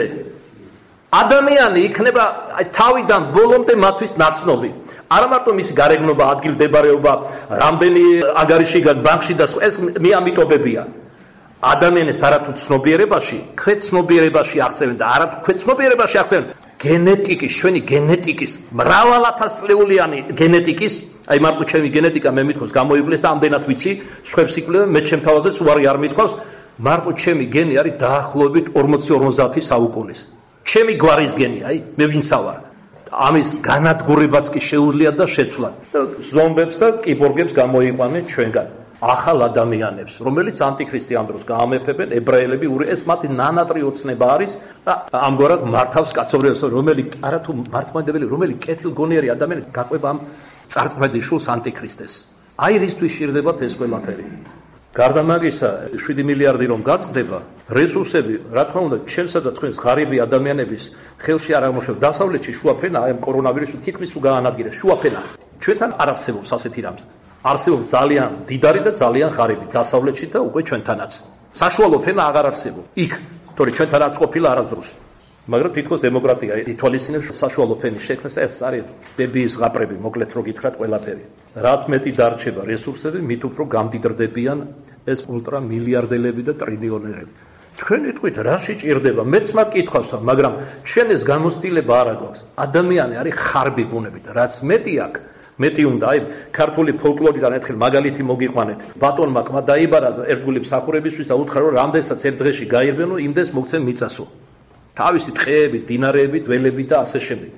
ადამიანი იქნება თავიდან ბოლომდე მათთვის ნაცნობი. არა მარტო მისი გარეგნობა, ადგილმდებარეობა, რამდენი ანგარიში ბანკში და ეს მიამიტობებია. ადამიანის არათუ ცნობიერებაში, ქვეთ ცნობიერებაში აღწევენ და არათუ ქვეთ ცნობიერებაში აღწევენ გენეტიკის, ჩვენი გენეტიკის, მრავალათასწლეულიანი გენეტიკის, აი მარტო ჩემი გენეტიკა მე მithქოს გამოივლეს და ამდენად ვიცი, სხვებს იკვლევენ, მე ჩემ თავაზეც უარი არ მithქავს, მარტო ჩემი გენი არის დაახლოებით ორმოცი ორმოცდაათი საუკუნის. ჩემი გვარის გენი, აი, მე ვინცა ვარ. ამის განადგურებაც კი შეუძლია და შეცვლა. და ზომბებს და კიბორგებს გამოიყვანენ ჩვენგან. ახალ ადამიანებს, რომელიც ანტიქრისტი ამ დროს გაამეფებენ, ებრაელები, ეს მათი ნანატრი ოცნება არის და ამგვარად მართავს კაცობრიობას, რომელი არათუ მართლმადიდებელი, რომელი კეთილგონიერი ადამიანი გაყვება ამ წარწმედის შულს ანტიქრისტეს. აი რისთვის შირდებათ ეს ყველაფერი. გარდა მაგისა, შვიდი მილიარდი რომ გაწყდება, რესურსები, რა თქმა უნდა, ჩვენსა და თქვენს ღარიბი ადამიანების ხელში არ აღმოჩნდება. დასავლეთში შუაფენა, აი ამ კორონავირუსი თითქმის თუ გაანადგურეს, შუაფენა. ჩვენთან არ არსებობს ასეთი რამე. არსებობს ძალიან დიდარი და ძალიან ღარიბი დასავლეთში და უკვე ჩვენთანაც. საშუალო ფენა აღარ არსებობს. იქ, თორე ჩვენთან რაც ყოფილა არასდროს. მაგრამ თითქოს დემოკრატია ითვალისწინებს საშუალო ფენის შექმნას და ეს არის ბებიის ზღაპრები, მოკლედ რო გითხრათ ყველაფერი. რაც მეტი დარჩება რესურსები, მით უფრო გამდიდრდებიან ეს ულტრა მილიარდელები და ტრილიონერები. თქვენი თვით რა შეჭირდება? მეც მაგ კითხავს, მაგრამ ჩვენ ეს გამოცდილება არ აქვს. ადამიანი არის ხარბი ბუნებით, რაც მეტი აქვს მეტი უნდა, აი, ქართული ფოლკლორიდან ერთხელ მაგალითი მოგიყვანეთ. ბატონმა ყმა დაიბარა ერთგული მსახურებისთვის და უთხრა, რომ რამდენსაც ერთ დღეში გაირბენო, იმდეს მოგცემ მიწასო. თავისი ტყეებით, დინარეებით, ველებით და ასე შემდეგ.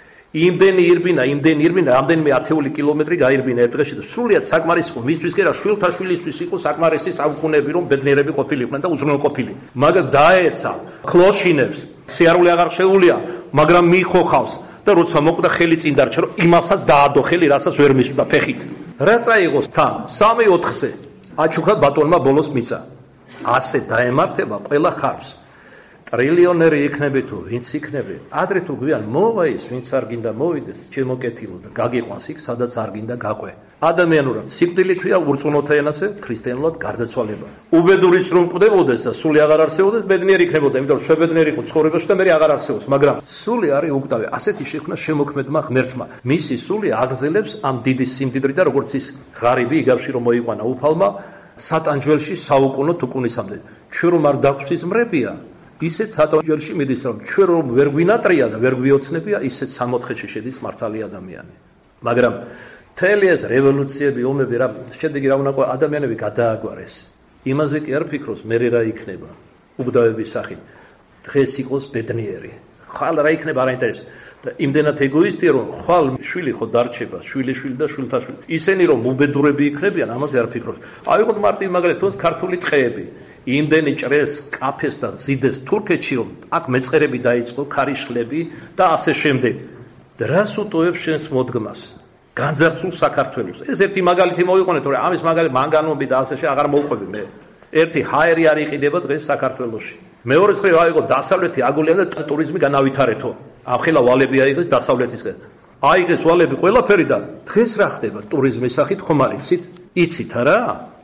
იმდენი ირბინა, იმდენი ირბინა, რამდენიმე ათეული კილომეტრი გაირბინა ერთ დღეში და სრულიად საკმარისი იყო. მისთვის კი რა შვილთა შვილისთვის იყო საკმარისი საუკუნეები, რომ ბედნიერები ყოფილიყვნენ და უზრუნველყოფილი. მაგრამ დაეცა ქლოშინებს, სიარული აღარ შეუულია, მაგრამ მიხოხავს. და როცა მოკვდა ხელი წინ დარჩა, რომ იმასაც დაადო ხელი, რასაც ვერ მისვდა ფეხით. რა წაიღოს თან? სამი ოთხზე. აჩუქა ბატონმა ბოლოს მიწა. ასე დაემართება ყველა ხარს. ტრილიონერი იქნები თუ ვინც იქნები, ადრე თუ გვიან მოვა ის, ვინც არ გინდა მოვიდეს, ჩემოკეთილო და გაგიყვანს იქ, სადაც არ გინდა გაყვე. ადამიანურად სიკვდილითია, ურწმუნოთა ენაზე ქრისტიანულად გარდაცვალება. უბედურიც რომ ყვდებოდეს და სული აღარ არსებობდეს, ბედნიერი იქნებოდა, იმიტომ რომ შვებედნიერი იყო ცხოვრებაში და მე აღარ არსებობს, მაგრამ სული არის უკვდავი. ასეთი შექმნა შემოქმედმა ღმერთმა. მისი სული აგრძელებს ამ დიდი სიმდიდრით და როგორც ის ღარიბი იგავში რომ მოიყვანა უფალმა, სატანჯველში საუკუნო თუკუნისამდე. ჩვენ რომ არ დაგვს ზმრებია, ისეთ სატანჯველში მიდის, რომ ჩვენ რომ ვერ გვინატრია და ვერ გვიოცნებია, ისეთ სამოთხეში შედის მართალი ადამიანი. მაგრამ მთელი ეს რევოლუციები, ომები, რა შედეგი რა უნდა ყო, ადამიანები გადააგვარეს. იმაზე კი არ ფიქრობს, მე რა იქნება უკვდავების სახით. დღეს იყოს ბედნიერი. ხვალ რა იქნება არ აინტერესებს. და იმდენად ეგოისტია, რომ ხვალ შვილი ხო დარჩება, შვილი შვილი და შვილთა შვილი. ისინი რომ უბედურები იქნებიან, ამაზე არ ფიქრობს. ავიღოთ მარტივ მაგალითად, თუნდაც ქართული ტყეები. იმდენი ჭრეს, კაფეს და ზიდეს თურქეთში, რომ აქ მეწყერები დაიწყო, ქარიშხლები და ასე შემდეგ. და რას უტოვებს შენს მოდგმას? განძარცულ საქართველოს. ეს ერთი მაგალითი მოვიყვანეთ, რომ ამის მაგალითი მანგანობი და ასე შე აღარ მოვყვები მე. ერთი ჰაერი არ იყიდება დღეს საქართველოში. მეორე წრე აიღო დასავლეთი აგულია და ტურიზმი განავითარეთო. ამხელა ვალები აიღეს დასავლეთისკენ. აიღეს ვალები ყველაფერი და დღეს რა ხდება ტურიზმის სახით ხომ არ იცით? იცით არა?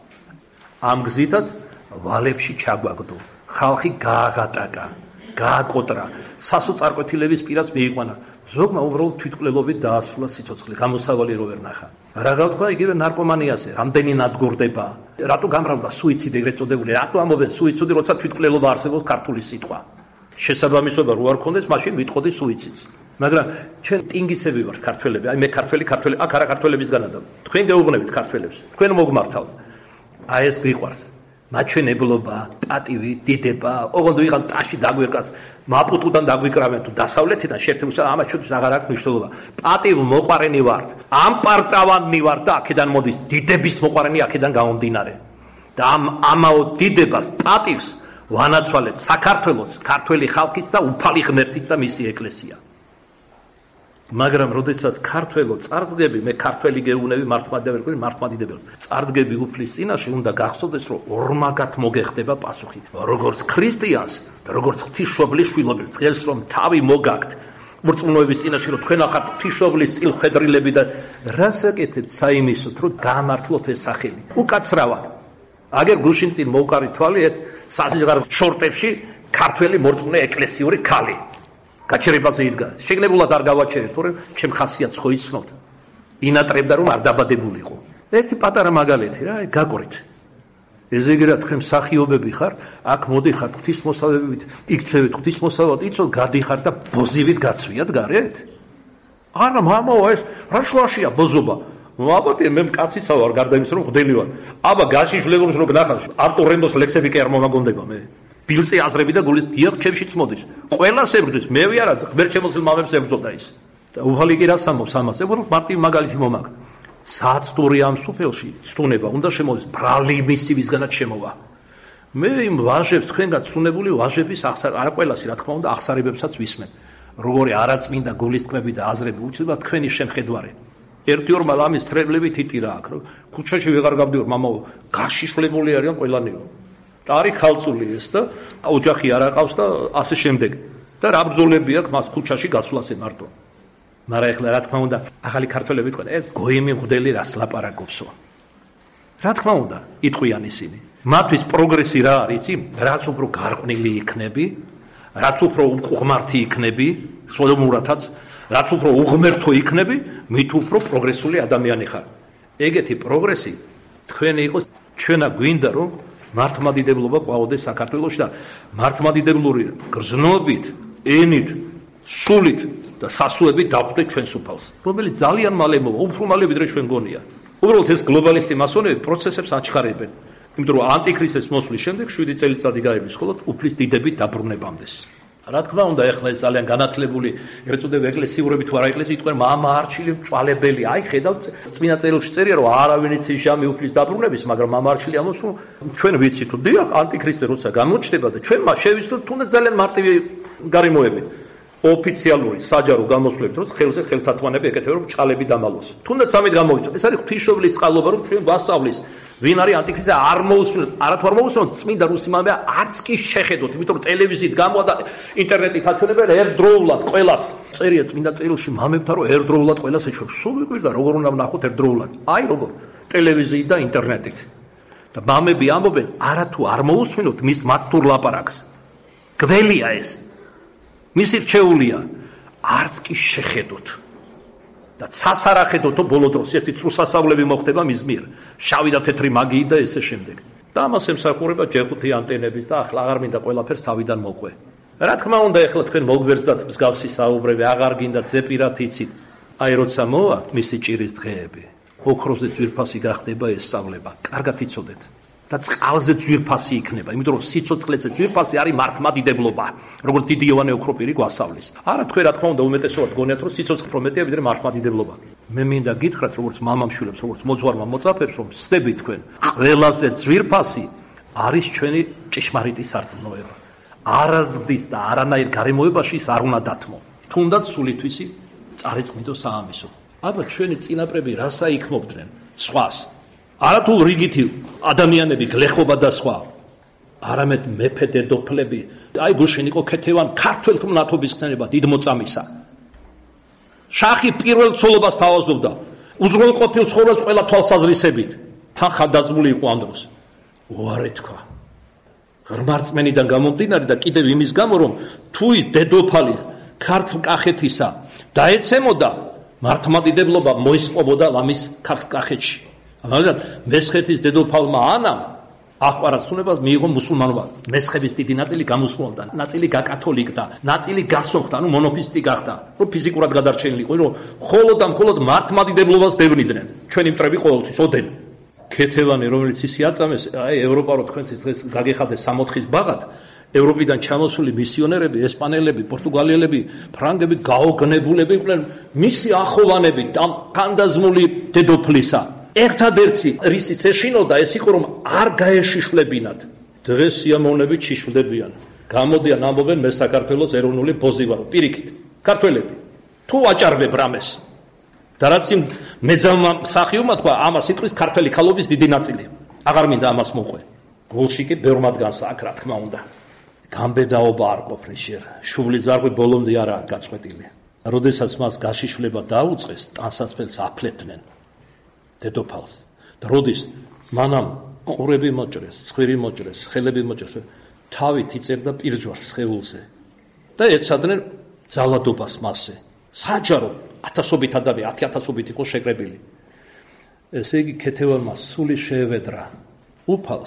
ამ გზითაც ვალებში ჩაგვაგდო. ხალხი გააღატაკა, გააკოტრა, სასოწარკვეთილების პირას მიიყვანა. ზოგმა უბრალოდ თვითმკვლელობით დაასრულა სიცოცხლე, გამოსავალი რო ვერ ნახა. რა გავთქვა იგივე ნარკომანიაზე, რამდენი ნადგურდება, რატო გამრავლდა სუიციდი ეგრეთ წოდებული, რატო ამბობენ სუიციდი, როცა თვითმკვლელობა არსებობს ქართული სიტყვა. შესაბამისობა რო არ ქონდეს, მაშინ მიტყოდი სუიციდს. მაგრამ ჩვენ ტინგისები ვართ ქართველები, აი მე ქართველი, ქართველი, აქ არა ქართველებისგანა და თქვენ გეუბნებით ქართველებს, თქვენ მოგმართავთ. აი ეს გიყვარს. მაჩვენებლობა, პატივი, დიდება, ოღონდ ვიღან ტაში დაგვირკას, მაპუტუდან დაგვიკრავენ თუ დასავლეთიდან შეერთებულ ამას შორის აღარ აქვს მნიშვნელობა. პატივ მოყარენი ვართ, ამპარტავანი ვართ და აქედან მოდის დიდების მოყარენი აქედან გამომდინარე. და ამ ამაო დიდებას, პატივს ვანაცვალეთ საქართველოს, ქართველი ხალხის და უფალი ღმერთის და მისი ეკლესია. მაგრამ როდესაც ქართველო წარდგები, მე ქართველი გეუბნები მართლმადიდებელი, მართლმადიდებელი. წარდგები უფლის წინაშე უნდა გახსოვდეს, რომ ორმაგად მოგეხდება პასუხი. როგორც ქრისტიანს და როგორც ღვთისმშობლის შვილობებს, დღეს რომ თავი მოგაგთ მორწმუნოების წინაშე, რომ თქვენ ახართ ღვთისმშობლის წილხედრილები და რას აკეთებთ საიმისოთ, რომ გამართლოთ ეს სახელი. უკაცრავად. აგერ გუშინ წინ მოვყარი თვალი ერთ სასიზღარ შორტებში ქართველი მორწმუნე ეკლესიური ქალი. გაჩერებაზე იდგა. შეგნებულად არ გავაჩერეთ, თორემ ჩემ ხასიათს ხო იცნობთ. ინატრებდა რომ არ დაბადებულიყო. ერთი პატარა მაგალითი რა, გაკვრით. ეს იგი რა თქვენ მსახიობები ხარ, აქ მოდიხარ ღვთისმოსავებით, იქცევით ღვთისმოსავად, იცოდ გადიხარ და ბოზივით გაცვიათ გარეთ? არა, მამაო, ეს რა შუაშია ბოზობა? მაბატია, მე კაციცა ვარ, გარდა იმისა, რომ ღვდელი ვარ. აბა გაშიშვლებს რომ გნახავ, არტურ რენდოს ლექსები კი არ მომაგონდება მე. ბილწი აზრები და გული დიახ ჩემშიც მოდის. ყველას ებრძვის, მე ვი არა, ღმერთ შემოსილ მამებს ებრძოდა ის. და უფალი კი რას ამბობს ამას? უბრალოდ მარტივი მაგალითი მომაგ. საათტური ამ სუფელში სტუნება უნდა შემოდის, ბრალი მისივისგანაც შემოვა. მე იმ ვაჟებს, თქვენგან სტუნებული ვაჟების აღსარ, არა ყველასი, რა თქმა უნდა, აღსარებებსაც ვისმენ. როგორი არაწმინდა გულისწყმები და აზრები უჩნდება თქვენი შემხედვარე. ერთი ორმა ლამის თრებლებით იტირა აქ, რომ ქუჩაში ვეღარ გავდივარ, მამაო, გაშიშვლებული არიან ყველანიო. და არის ხალწული ეს და ოჯახი არ აყავს და ასე შემდეგ. და რა ბრძოლები აქვს მას ქუჩაში გასვლაზე მარტო. მაგრამ ეხლა რა თქმა უნდა, ახალი ქართველები თქვენ, ეს გოიმი მღვდელი რას ლაპარაკობსო. რა თქმა უნდა, იტყვიან ისინი. მათთვის პროგრესი რა არის, იცი? რაც უფრო გარყვნილი იქნები, რაც უფრო უღმართი იქნები, სოდომურათაც, რაც უფრო უღმერთო იქნები, მით უფრო პროგრესული ადამიანი ხარ. ეგეთი პროგრესი თქვენი იყოს, ჩვენა გვინდა რომ მართლმადიდებლობა ყვაოდეს საქართველოში და მართლმადიდებლური გრძნობით, ენით, სულით და სასუებით დახვდეთ ჩვენს უფალს, რომელიც ძალიან მალე მოვა, უფრო მალე ვიდრე ჩვენ გონია. უბრალოდ ეს გლობალისტი მასონები პროცესებს აჩქარებენ, იმიტომ რომ ანტიქრისტეს მოსვლის შემდეგ შვიდი წელიწადი გაივლის, ხოლო უფლის დიდებით დაბრუნებამდეს. რა თქმა უნდა, ეხლა ეს ძალიან განათლებული, ეგრეთ წოდებული ეკლესიურები თუ არა ეკლესია, თქვენ მამა არჩილი მწვალებელი, აი ხედავთ წმინდა წერილში წერია, რომ არავინ იცის ჟამი უფლის დაბრუნების, მაგრამ მამა არჩილი ამბობს, რომ ჩვენ ვიცით, რომ დიახ, ანტიქრისტე როცა გამოჩნდება და ჩვენ მას შევისწროთ თუნდაც ძალიან მარტივი გარემოები. ოფიციალური საჯარო გამოსვლებით, რომ ხელზე ხელთათვანები ეკეთებენ, რომ ჭალები დამალოს. თუნდაც ამით გამოვიდა. ეს არის ღვთისმშობლის წყალობა, რომ ჩვენ ვასწავლის ვინ არის ანტიქრისტე, არ მოусვენოთ, არათუ არ მოусვენოთ წმინდა რუსი მამია, არც კი შეხედოთ, იმიტომ რომ ტელევიზიით გამოვა და ინტერნეტით აჩვენებენ ერთდროულად ყველას. წერია წმინდა წერილში მამებთან, რომ ერთდროულად ყველას ეჩვეbt. სულ გვიყვირდა, როგორ უნდა ვნახოთ ერთდროულად. აი როგორ, ტელევიზიით და ინტერნეტით. და მამები ამბობენ, არათუ არ მოусვენოთ მის მასტურ ლაპარაკს. გველია ეს. მისი რჩეულია, არც კი შეხედოთ. და სასარახედოთო ბოლო დროს ერთი წრუსასავლები მოხდება მის მიერ. შავი და თეთრი მაგიით და ესე შემდეგ. და ამას ემსახურება ჯეხუთი ანტენების და ახლა აღარ მინდა ყველაფერს თავიდან მოყვე. რა თქმა უნდა, ეხლა თქვენ მოგბერძდათ მსგავსი საუბრები, აღარ გინდა ზეპირად იცით. აი როცა მოვა მისი ჭირის დღეები, ოქროზე ძვირფასი გახდება ეს სწავლება. კარგად იცოდეთ. და წყალზე ძვირფასი იქნება, იმიტომ რომ სიცოცხლეზე ძვირფასი არის მართლმადიდებლობა, როგორც დიდი იოანე ოქროპირი გვასწავლის. არა, თქვენ რა თქმა უნდა უმეტესად გონიათ, რომ სიცოცხლე უფრო მეტია ვიდრე მართლმადიდებლობა. მე მინდა გითხრათ, როგორც მამამშვილებს, როგორც მოძღვარმა მოწაფეებს, რომ ვსდებით თქვენ, ყველაზე ძვირფასი არის ჩვენი ჭეშმარიტი სარწმუნოება. არაზღდის და არანაირ გარემოებაში ის არ უნდა დათმო. თუნდაც სულითვისი წარეწმინდო საამისო. აბა ჩვენი წინაპრები რასა იქმობდნენ? სხვას. არათუ რიგითი ადამიანები გლეხობა და სხვა, არამედ მეფე დედოფლები, აი გუშინ იყო ქეთევან ქართველთა მნათობის ხსენება დიდ მოწამისა. შახი პირველ ცოლობას თავაზობდა, უზრუნველყოფილ ცხოვრებას ყველა თვალსაზრისებით, თან ხადაზმული იყო ამ დროს. უარი თქვა. ღრმარწმენიდან გამომდინარე და კიდევ იმის გამო, რომ თუ ის დედოფალი ქართლ-კახეთისა დაეცემოდა, მართლმადიდებლობა მოისპობოდა ლამის ქართლ-კახეთში. მაგრამ მესხეთის დედოფალმა ანამ აღყარაცუნებას მიიღო მუსულმანობა. მესხების დიდი ნაწილი გამოსულდა, ნაწილი გაკათოლიკდა, ნაწილი გასოხდა, ანუ მონოფისტი გახდა, რომ ფიზიკურად გადარჩენილიყო, რომ მხოლოდ და მხოლოდ მართლმადიდებლობას დევნიდნენ. ჩვენი მტრები ყოველთვის ოდენ. ქეთევანი, რომელიც ისი აწამეს, აი ევროპა რო თქვენთვის დღეს გაგეხადე სამოთხის ბაღად, ევროპიდან ჩამოსული მისიონერები, ესპანელები, პორტუგალიელები, ფრანგები გაოგნებულები იყვნენ მისი ახოვანები, კანდაზმული დედოფლისა. ერთადერთი რისიც ეშინოდა ეს იყო რომ არ გაეშიშლებინათ. დღეს სიამოვნებით შიშვდებიან. გამოდიან ამბობენ მე საქართველოს ეროვნული ბოზი ვარ, პირიქით. ქართველები თუ აჭარბებ რამეს და რაც იმ მეძავმა მსახიობმა თქვა ამას იტყვის ქართველი ქალობის დიდი ნაწილი. აღარ მინდა ამას მოყვე. გულში კი ბევრ მათგანსა აქ რა თქმა უნდა. გამბედაობა არ ყოფნის შენ. შუბლი ზარღვი ბოლომდე არაა გაწყვეტილი. როდესაც მას გაშიშვლება დაუწყეს, ტანსაცმელს აფლეთნენ დედოფალს. და როდის მანამ ყურები მოჭრეს, ცხვირი მოჭრეს, ხელები მოჭრეს, თავით იწერდა პირჯვარს სხეულზე. და ეცადნენ ძალადობას მასზე. საჯარო ათასობით ადამიანი, ათი ათასობით იყო შეკრებილი. ესე იგი ქეთევანმა სული შეევედრა უფალს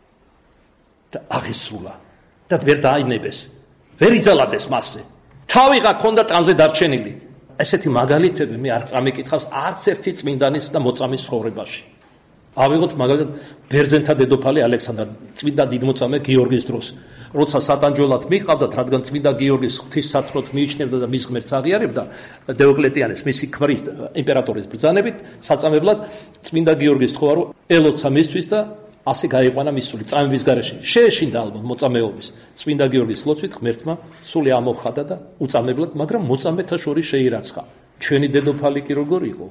და აღისრულა და ვერ დაინებეს. ვერ იძალადეს მასზე. თავიღა ქონდა ტანზე დარჩენილი. ესეთი მაგალითები მე არ წამიკითხავს არც ერთი წმინდანის და მოწამის ცხოვრებაში. ავიღოთ მაგალითად ბერძენთა დედოფალი ალექსანდრა, წმინდა დიდმოწამე გიორგის დროს. როცა სატანჯველად მიჰყავდათ, რადგან წმინდა გიორგის ღვთისმსათნოდ მიიჩნევდა და მის ღმერთს აღიარებდა, დიოკლეტიანეს მისი ქმრის იმპერატორის ბრძანებით, საწამებლად წმინდა გიორგის თქვა რომ ელოცა მისთვის და ასე გაიყვანა მის სული წამების გარეშე. შეეშინდა ალბათ მოწამეობის. წმინდა გიორგის ლოცვით ღმერთმა სული ამოხადა და უწამებლად, მაგრამ მოწამეთა შორის შეირაცხა. ჩვენი დედოფალი კი როგორ იყო?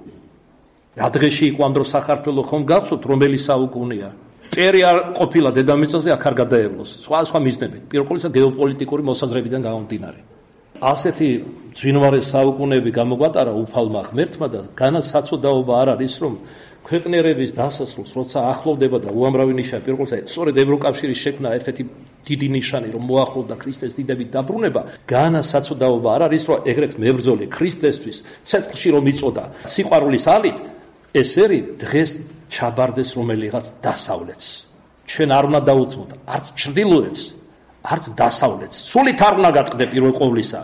რა დღეში იყო ამ დროს საქართველო ხომ გახსოვთ რომელი საუკუნეა? წერი არ ყოფილა დედამიწაზე აქ არ გადაევლოს. სხვა სხვა მიზნებით, პირველ ყოვლისა გეოპოლიტიკური მოსაზრებიდან გამომდინარე. ასეთი ძვინვარე საუკუნეები გამოგვატარა უფალმა ღმერთმა და განსაცოდაობა არ არის რომ ქვეყნიერების დასასრულს, როცა ახლოვდება და უამრავი ნიშანი, პირველ ყოვლისა სწორედ ევროკავშირის შექმნა ერთ-ერთი დიდი ნიშანი, რომ მოახლოვდა ქრისტეს დიდებით დაბრუნება, განსაცოდაობა არ არის, რომ ეგრეთ მებრძოლი ქრისტესთვის ცეცხლში რომ იწოდა სიყვარულის ალით, ეს ერი დღეს ჩაბარდეს რომელიღაც დასავლეთს. ჩვენ არ უნდა დაუწმოთ არც ჩრდილოეთს, არც დასავლეთს. სულით არ უნდა გატყდე პირველ ყოვლისა.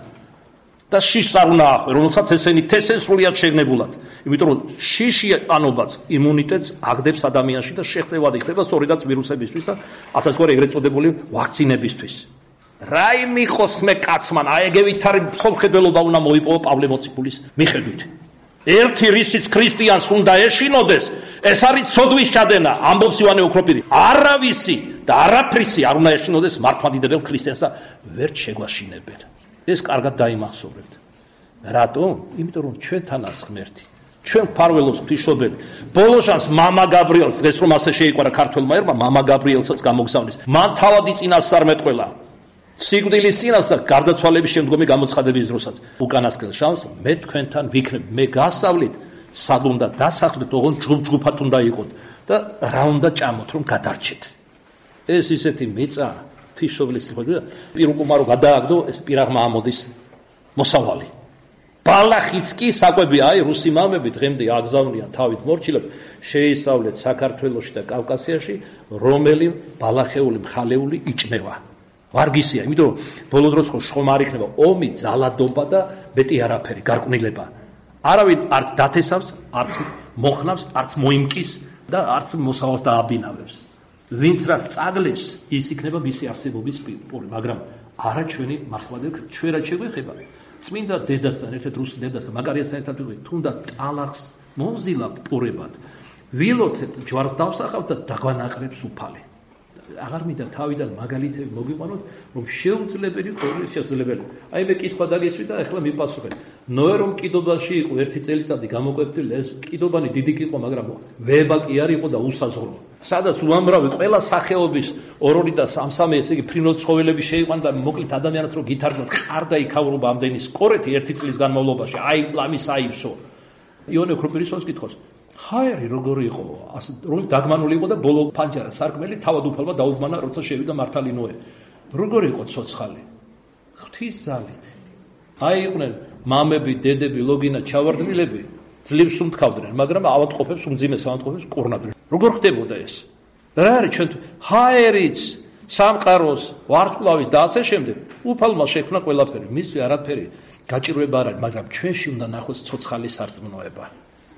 და შიშს არ უნდა ახვე, რომელსაც ესენი თესენ სრულიად შეგნებულად. იმიტომ რომ შიში ტანობაც იმუნიტეტს აგდებს ადამიანში და შეღწევად იქნება სწორედაც ვირუსებისთვის და ათასგვარი ეგრეთ წოდებული ვაქცინებისთვის. რა იმიხოს ხმე კაცმან, აი ეგევით არის მსოფლმხედველობა უნდა მოიპოვო პავლე მოციქულის მიხედვით. ერთი რისიც ქრისტიანს უნდა ეშინოდეს, ეს არის ცოდვის ჩადენა, ამბობს ივანე ოქროპირი. არავისი და არაფრისი არ უნდა ეშინოდეს მართლმადიდებელ ქრისტიანს და ვერ შეგვაშინებენ. ეს კარგად დაიმახსოვრებთ. რატომ? იმიტომ რომ ჩვენთანაც ღმერთი. ჩვენ ფარველოს ღვთისმშობელი. ბოლოშანს მამა გაბრიელს დღეს რომ ასე შეიყვარა ქართველმა ერმა, მამა გაბრიელსაც გამოგზავნის. მან თავადი წინასწარმეტყველა. სიკვდილის წინას და გარდაცვალების შემდგომი გამოცხადების დროსაც. უკანასკნელ შანსს მე თქვენთან ვიქნებ. მე გასავლით სად უნდა დასახლდეთ, ოღონ ჯგუფ-ჯგუფად უნდა იყოთ და რა უნდა ჭამოთ რომ გადარჩეთ. ეს ისეთი მიწა ღვთისმშობლის ხდება. პირუკუმა რო გადააგდო, ეს პირაღმა ამოდის მოსავალი. ბალახიც კი საკვები, აი რუსი მამები დღემდე აგზავნიან თავით მორჩილებს, შეისწავლეთ საქართველოში და კავკასიაში, რომელი ბალახეული მხალეული იჭმევა. ვარგისია, იმიტომ რომ ბოლო დროს ხო შხომ არ იქნება ომი, ძალადობა და მეტი არაფერი, გარყვნილება. არავინ არც დათესავს, არც მოხნავს, არც მოიმკის და არც მოსავალს დააბინავებს. ვინც რაც წაგლეს, ის იქნება მისი არსებობის პური, მაგრამ არა ჩვენი მართლმადიდებელი, ჩვენ რაც შეგვეხება. წმინდა დედასთან ერთად რუსი დედასთან, მაგარიასთან ერთად თუნდაც ტალახს მომზილა პურებად. ვილოცეთ, ჯვარს დავსახავთ და დაგვანაყრებს უფალი. აღარ მინდა თავიდან მაგალითები მოგიყვანოთ, რომ შეუძლებელი ყოვლის შესაძლებელი. აი მე კითხვა დაგესვით და ახლა მიპასუხეთ. ნოე რომ კიდობაში იყო ერთი წელიწადი გამოკვეთილი, ეს კიდობანი დიდი კი იყო, მაგრამ ვება კი არ იყო და უსაზღვრო. სადაც უამრავი ყველა სახეობის ორ-ორი და სამ-სამი ესე იგი ფრინო ცხოველები შეიყვანა და მოკლედ ადამიანად რო გითარგმნათ, ყარდა იქაურობა ამდენი სკორეთი ერთი წლის განმავლობაში. აი ლამის აივსო. იონე ოქროპირისოს კითხავს. ჰაერი როგორი იყო, ასე რომ დაგმანული იყო და ბოლო ფანჯარა სარკმელი თავად უფალმა დაუბმანა, როცა შევიდა მართალი ნოე. როგორი იყო ცოცხალი? ღვთის ძალით. აი იყვნენ მამები, დედები, ლოგინა, ჩავარდნილები, ძლივს უმტკავდნენ, მაგრამ ავადმყოფებს უმძიმეს ავადმყოფებს კურნავდნენ. როგორ ხდებოდა ეს? რა არის ჩვენ ჰაერიც, სამყაროს, ვარსკვლავის და ასე შემდეგ. უფალმა შექმნა ყველაფერი, მისვე არაფერი გაჭირვება არ არის, მაგრამ ჩვენში უნდა ნახოს ცოცხალი სარწმუნოება.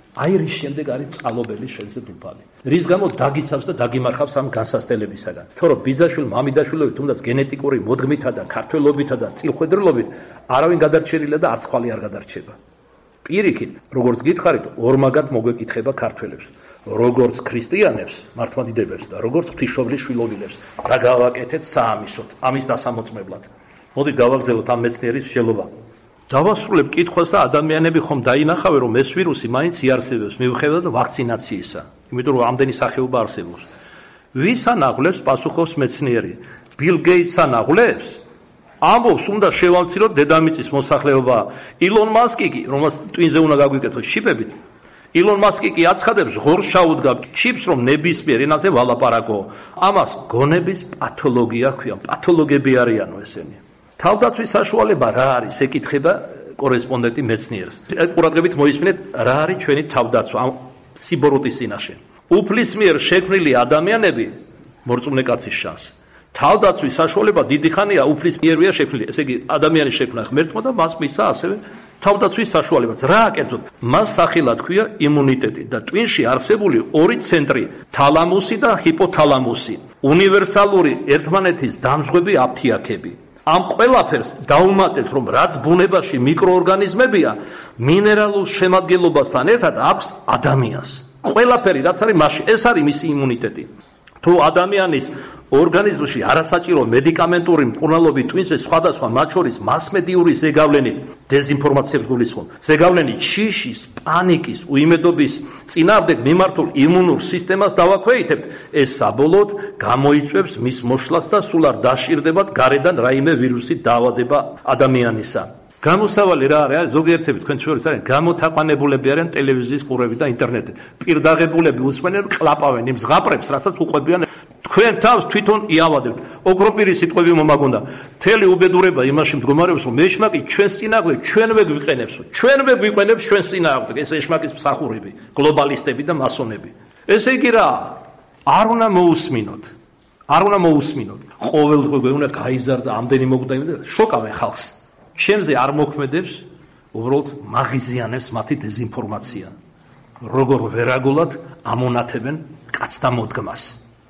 აი რის შემდეგ არის წყალობელი ხელისუფლება. რის გამო დაგიცავს და დაგიმარხავს ამ განსასწელებისაგან. თორემ ბიძაშვილი, მამიდაშვილები თუნდაც გენეტიკური მოდგმითა და ქართველობითა და წილხვედრილობით არავინ გადარჩენილა და არც ხალი არ გადარჩება. პირიქით, როგორც გითხარით, ორმაგად მოგვეკითხება ქართველებს, როგორც ქრისტიანებს, მართლმადიდებლებს და როგორც ღვთისმშობლის შვილობილებს, რა გავაკეთეთ საამისოდ, ამის დასამოწმებლად. მოდით გავაგზავნოთ ამ მეცნიერის მსჯელობა. დავასრულებ კითხვას და ადამიანები ხომ დაინახავენ, რომ ეს ვირუსი მაინც იარსებებს მიუხედავად ვაქცინაციისა. იმიტომ რომ ამდენი სახეობა არსებობს. ვის ანაღლებს პასუხობს მეცნიერი? ბილ გეიტს ანაღლებს? ამბობს, უნდა შევამციროთ დედამიწის მოსახლეობა. ილონ მასკი კი, რომელსაც ტვინზე უნდა გაგვიკეთოს ჩიპებით, ილონ მასკი კი აცხადებს, ღორს ჩაუდგა ჩიპს, რომ ნებისმიერ ენაზე ვალაპარაკო. ამას გონების პათოლოგია ქვია, პათოლოგები არიანო ესენი. თავდაცვის საშუალება რა არის? ეკითხება კორესპონდენტი მეცნიერს. ყურადღებით მოისმინეთ, რა არის ჩვენი თავდაცვა ამ სიბოროტის წინაშე. უფლის მიერ შექმნილი ადამიანები მორწმუნე კაცის შანსი. თავდაცვის საშუალება დიდი ხანია უფლის მიერია შექმნილი. ესე იგი, ადამიანის შექმნა ღმერთმა და მას მისცა ასევე თავდაცვის საშუალებაც. რა აკეთოთ? მას სახელად ქვია იმუნიტეტი და ტვინში არსებული ორი ცენტრი, თალამუსი და ჰიპოთალამუსი, უნივერსალური ერთმანეთის დამზღვები აფთიაქები. ამ ყველაფერს დაუმატებთ, რომ რაც ბუნებაში მიკროორგანიზმებია, მინერალურ შემადგენლობასთან ერთად აქვს ადამიანს. ყველაფერი რაც არის მასში, ეს არის მისი იმუნიტეტი. თუ ადამიანის ორგანიზმში არასაჭირო მედიკამენტური მკურნალობით ტვინზე სხვადასხვა მათ შორის მასმედიური ზეგავლენით დეზინფორმაციებს გულისხმობ. ზეგავლენით შიშის, პანიკის, უიმედობის წინააღმდეგ მიმართულ იმუნურ სისტემას დავაქვეითებთ, ეს საბოლოოდ გამოიწვევს მის მოშლას და სულ არ დაშირდებათ გარედან რაიმე ვირუსით დაავადება ადამიანისა. გამოსავალი რა არის? ზოგიერთები თქვენ შორის არიან გამოთაყვანებულები არიან ტელევიზიის ყურები და ინტერნეტი. პირდაღებულები უსმენენ, ყლაპავენ იმ ზღაპრებს, რასაც უყვებიან. თქვენ თავს თვითონ იავადებთ. ოქროპირი სიტყვები მომაგონდა. მთელი უბედურება იმაში მდგომარეობს, რომ ეშმაკი ჩვენს წინააღმდეგ ჩვენვე გვიყენებს, ჩვენვე გვიყენებს ჩვენს წინააღმდეგ. ეს ეშმაკის მსახურები, გლობალისტები და მასონები. ესე იგი რა? არ უნდა მოусმინოთ. არ უნდა მოусმინოთ. ყოველდღე უნდა გაიზარდა ამდენი მოკვდა, შოკავენ ხალხს. ჩემზე არ მოქმედებს, უბრალოდ მაღიზიანებს მათი დეზინფორმაცია. როგორ ვერაგულად ამონათებენ კაცთა მოდგმას.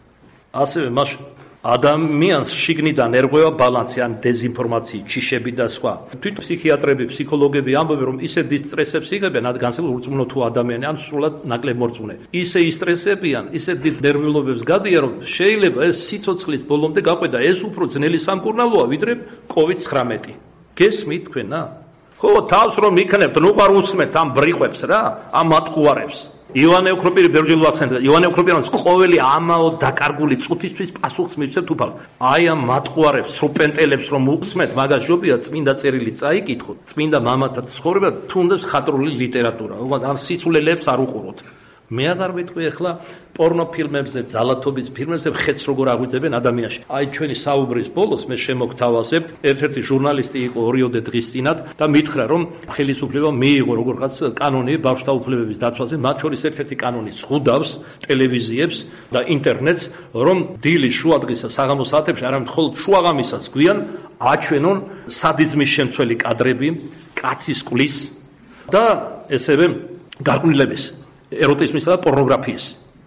ასევე მას ადამიანს შიგნიდან ერღვევა ბალანსი, ან დეზინფორმაცია, ჩიშები და სხვა. თვითონ ფსიქიატრები, ფსიქოლოგები ამბობენ, რომ ისე დისტრესებს იღებენ, ან განსაკუთრებით ურწმუნო თუ ადამიანი, ან სრულად ნაკლებ მორწმუნე. ისე ისტრესებიან, ისე დიდ ნერვიულობებს გადიან, რომ შეიძლება ეს სიცოცხლის ბოლომდე გაყვედა, ეს უფრო ძნელი სამკურნალოა, ვიდრე კოვიდ ცხრამეტი. გესმით თქვენა? ხო, თავს რომ იქნებთ, ნუ ყარ უსმენთ ამ ბრიყვებს რა, ამ მატყუარებს. ივანე ოქროპირი ბერჯილ ვახსენდა. ივანე ოქროპირიანს ყოველი ამაო დაკარგული წუთისთვის პასუხს მივცემთ უფალ. აი ამ მატყუარებს, სროპენტელებს რომ უსმენთ, მაგას ჯობია წმინდა წერილი წაიკითხოთ. წმინდა მამათა ცხოვრება თუნდაც ხატრული ლიტერატურა. უბრალოდ ამ სისულელებს არ უყუროთ. მე აღარ ვიტყვი ახლა პორნოფილმებზე, ძალათობის ფილმებზე ხეთს როგორ აღვიძებენ ადამიანში. აი ჩვენი საუბრის ბოლოს მე შემოგთავაზებთ, ერთ-ერთი ჟურნალისტი იყო ორიოდე დღის წინათ და მითხრა, რომ ხელისუფლება მიიღო როგორღაც კანონი ბავშვთა უფლებების დაცვაზე, მათ შორის ერთ-ერთი კანონი ზღუდავს ტელევიზიებს და ინტერნეტს, რომ დილის შუადღისა საღამო საათებში, არამედ მხოლოდ შუაღამისას გვიან აჩვენონ სადიზმის შემცველი კადრები, კაცის კulis და ესევე გარყვნილების ეროტიზმისა და პორნოგრაფიის.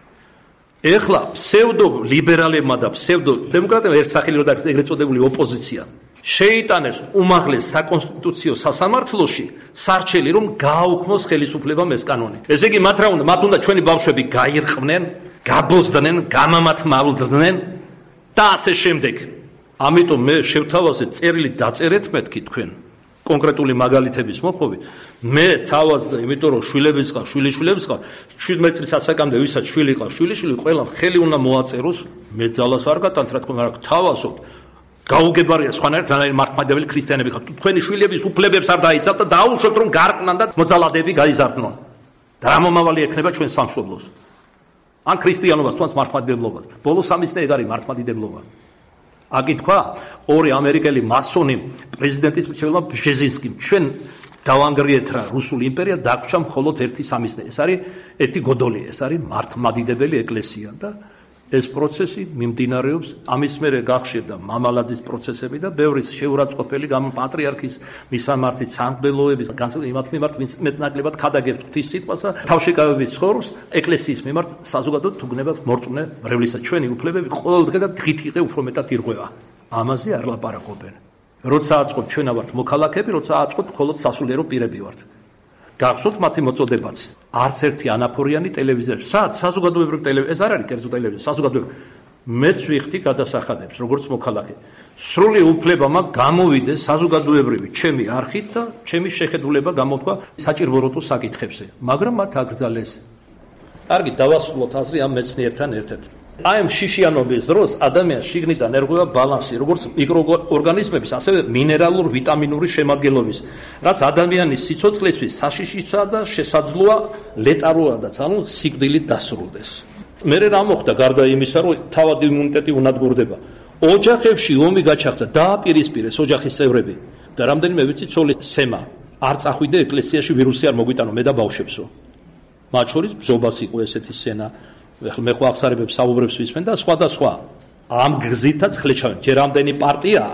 ეხლა ფსევდო ლიბერალებმა და ფსევდო დემოკრატებმა ერთ სახელი რო დაიქცეს, ეგრეთ წოდებული ოპოზიცია, შეიტანეს უმაღლეს საკონსტიტუციო სასამართლოში სარჩელი, რომ გააუქმოს ხელისუფლებამ ეს კანონი. ესე იგი, მათ რა უნდა, მათ უნდა ჩვენი ბავშვები გაირყნენ, გაბოზდნენ, გამამათმავლდნენ და ასე შემდეგ. ამიტომ მე შევთავაზე წერილი დაწერეთ მეთქი თქვენ კონკრეტული მაგალითების მოხმობი. მე თავაზდა, იმიტომ რომ შვილების ყავს, შვილიშვილების ყავს, შვიდმეტი წლის ასაკამდე ვისაც შვილი ყავს, შვილიშვილი ყველა ხელი უნდა მოაწეროს, მე ძალას არ გატანთ, რა თქმა უნდა, თავაზობთ. გაუგებარია სხვანაირად რანაირ მართლმადიდებელი ქრისტიანები ხართ. თქვენი შვილების უფლებებს არ დაიცავთ და დაუშვებთ, რომ გარყვნან და მოძალადეები გაიზარდნონ. და რა მომავალი ექნება ჩვენ სამშობლოს? ან ქრისტიანობას, თუ ან მართლმადიდებლობას. ბოლოს ამის და ეგ არის მართლმადიდებლობა. აკითხვა ორი ამერიკელი მასონი პრეზიდენტის მრჩეველმა ბჟეზინსკიმ, ჩვენ დავანგრიეთ რა რუსული იმპერია, დაგვრჩა მხოლოდ ერთი სამიზნე. ეს არის ერთი გოდოლი, ეს არის მართლმადიდებელი ეკლესია და ეს პროცესი მიმდინარეობს, ამის მერე გახშირდა მამალაძის პროცესები და ბევრი შეურაცხყოფელი გამ პატრიარქის მისამართი სამღვდელოების განსაკუთრებით იმათ მიმართ, ვინც მეტნაკლებად ქადაგებს ღვთის სიტყვას და თავშეკავებით ცხოვრობს ეკლესიის მიმართ საზოგადოებრივ თუგნებას მორწმუნე მრევლისა. ჩვენი უფლებები ყოველდღე და დღით იყე უფრო მეტად ირღვევა. ამაზე არ ლაპარაკობენ. როცა აწყობთ ჩვენ ვართ მოქალაქეები, როცა აწყობთ მხოლოდ სასულიერო პირები ვართ. გახსოვთ მათი მოწოდებაც. არც ერთი ანაფორიანი ტელევიზიაში. სად საზოგადოებრივ ტელევიზია, ეს არ არის კერძო ტელევიზია, საზოგადოებრივ. მეც ვიხდი გადასახადებს, როგორც მოქალაქე. სრული უფლება მაქვს გამოვიდეს საზოგადოებრივი ჩემი არხით და ჩემი შეხედულება გამოთქვა საჭიროებო საკითხებზე. მაგრამ მათ აკრძალეს. კარგი, დავასრულოთ აზრი ამ მეცნიერთან ერთად. აი ამ შიშიანობის დროს ადამიანს შიგნიდან ერღვევა ბალანსი, როგორც მიკროორგანიზმების, ასევე მინერალურ ვიტამინური შემადგენლობის, რაც ადამიანის სიცოცხლისთვის საშიშისა და შესაძლოა ლეტალურადაც, ანუ სიკვდილით დასრულდეს. მერე რა მოხდა გარდა იმისა, რომ თავად იმუნიტეტი უნადგურდება. ოჯახებში ომი გაჩაღდა, დააპირისპირეს ოჯახის წევრები და რამდენიმე ვიცი ცოლი სემა არ წახვიდე ეკლესიაში ვირუსი არ მოგვიტანო მე და ბავშვებსო. მათ შორის ბზობას იყო ესეთი სცენა. ეხლა მე ხო აღსარებებს საუბრებს ვისმენ და სხვა და სხვა. ამ გზითაც ხლეჩავენ. ჯერ ამდენი პარტია,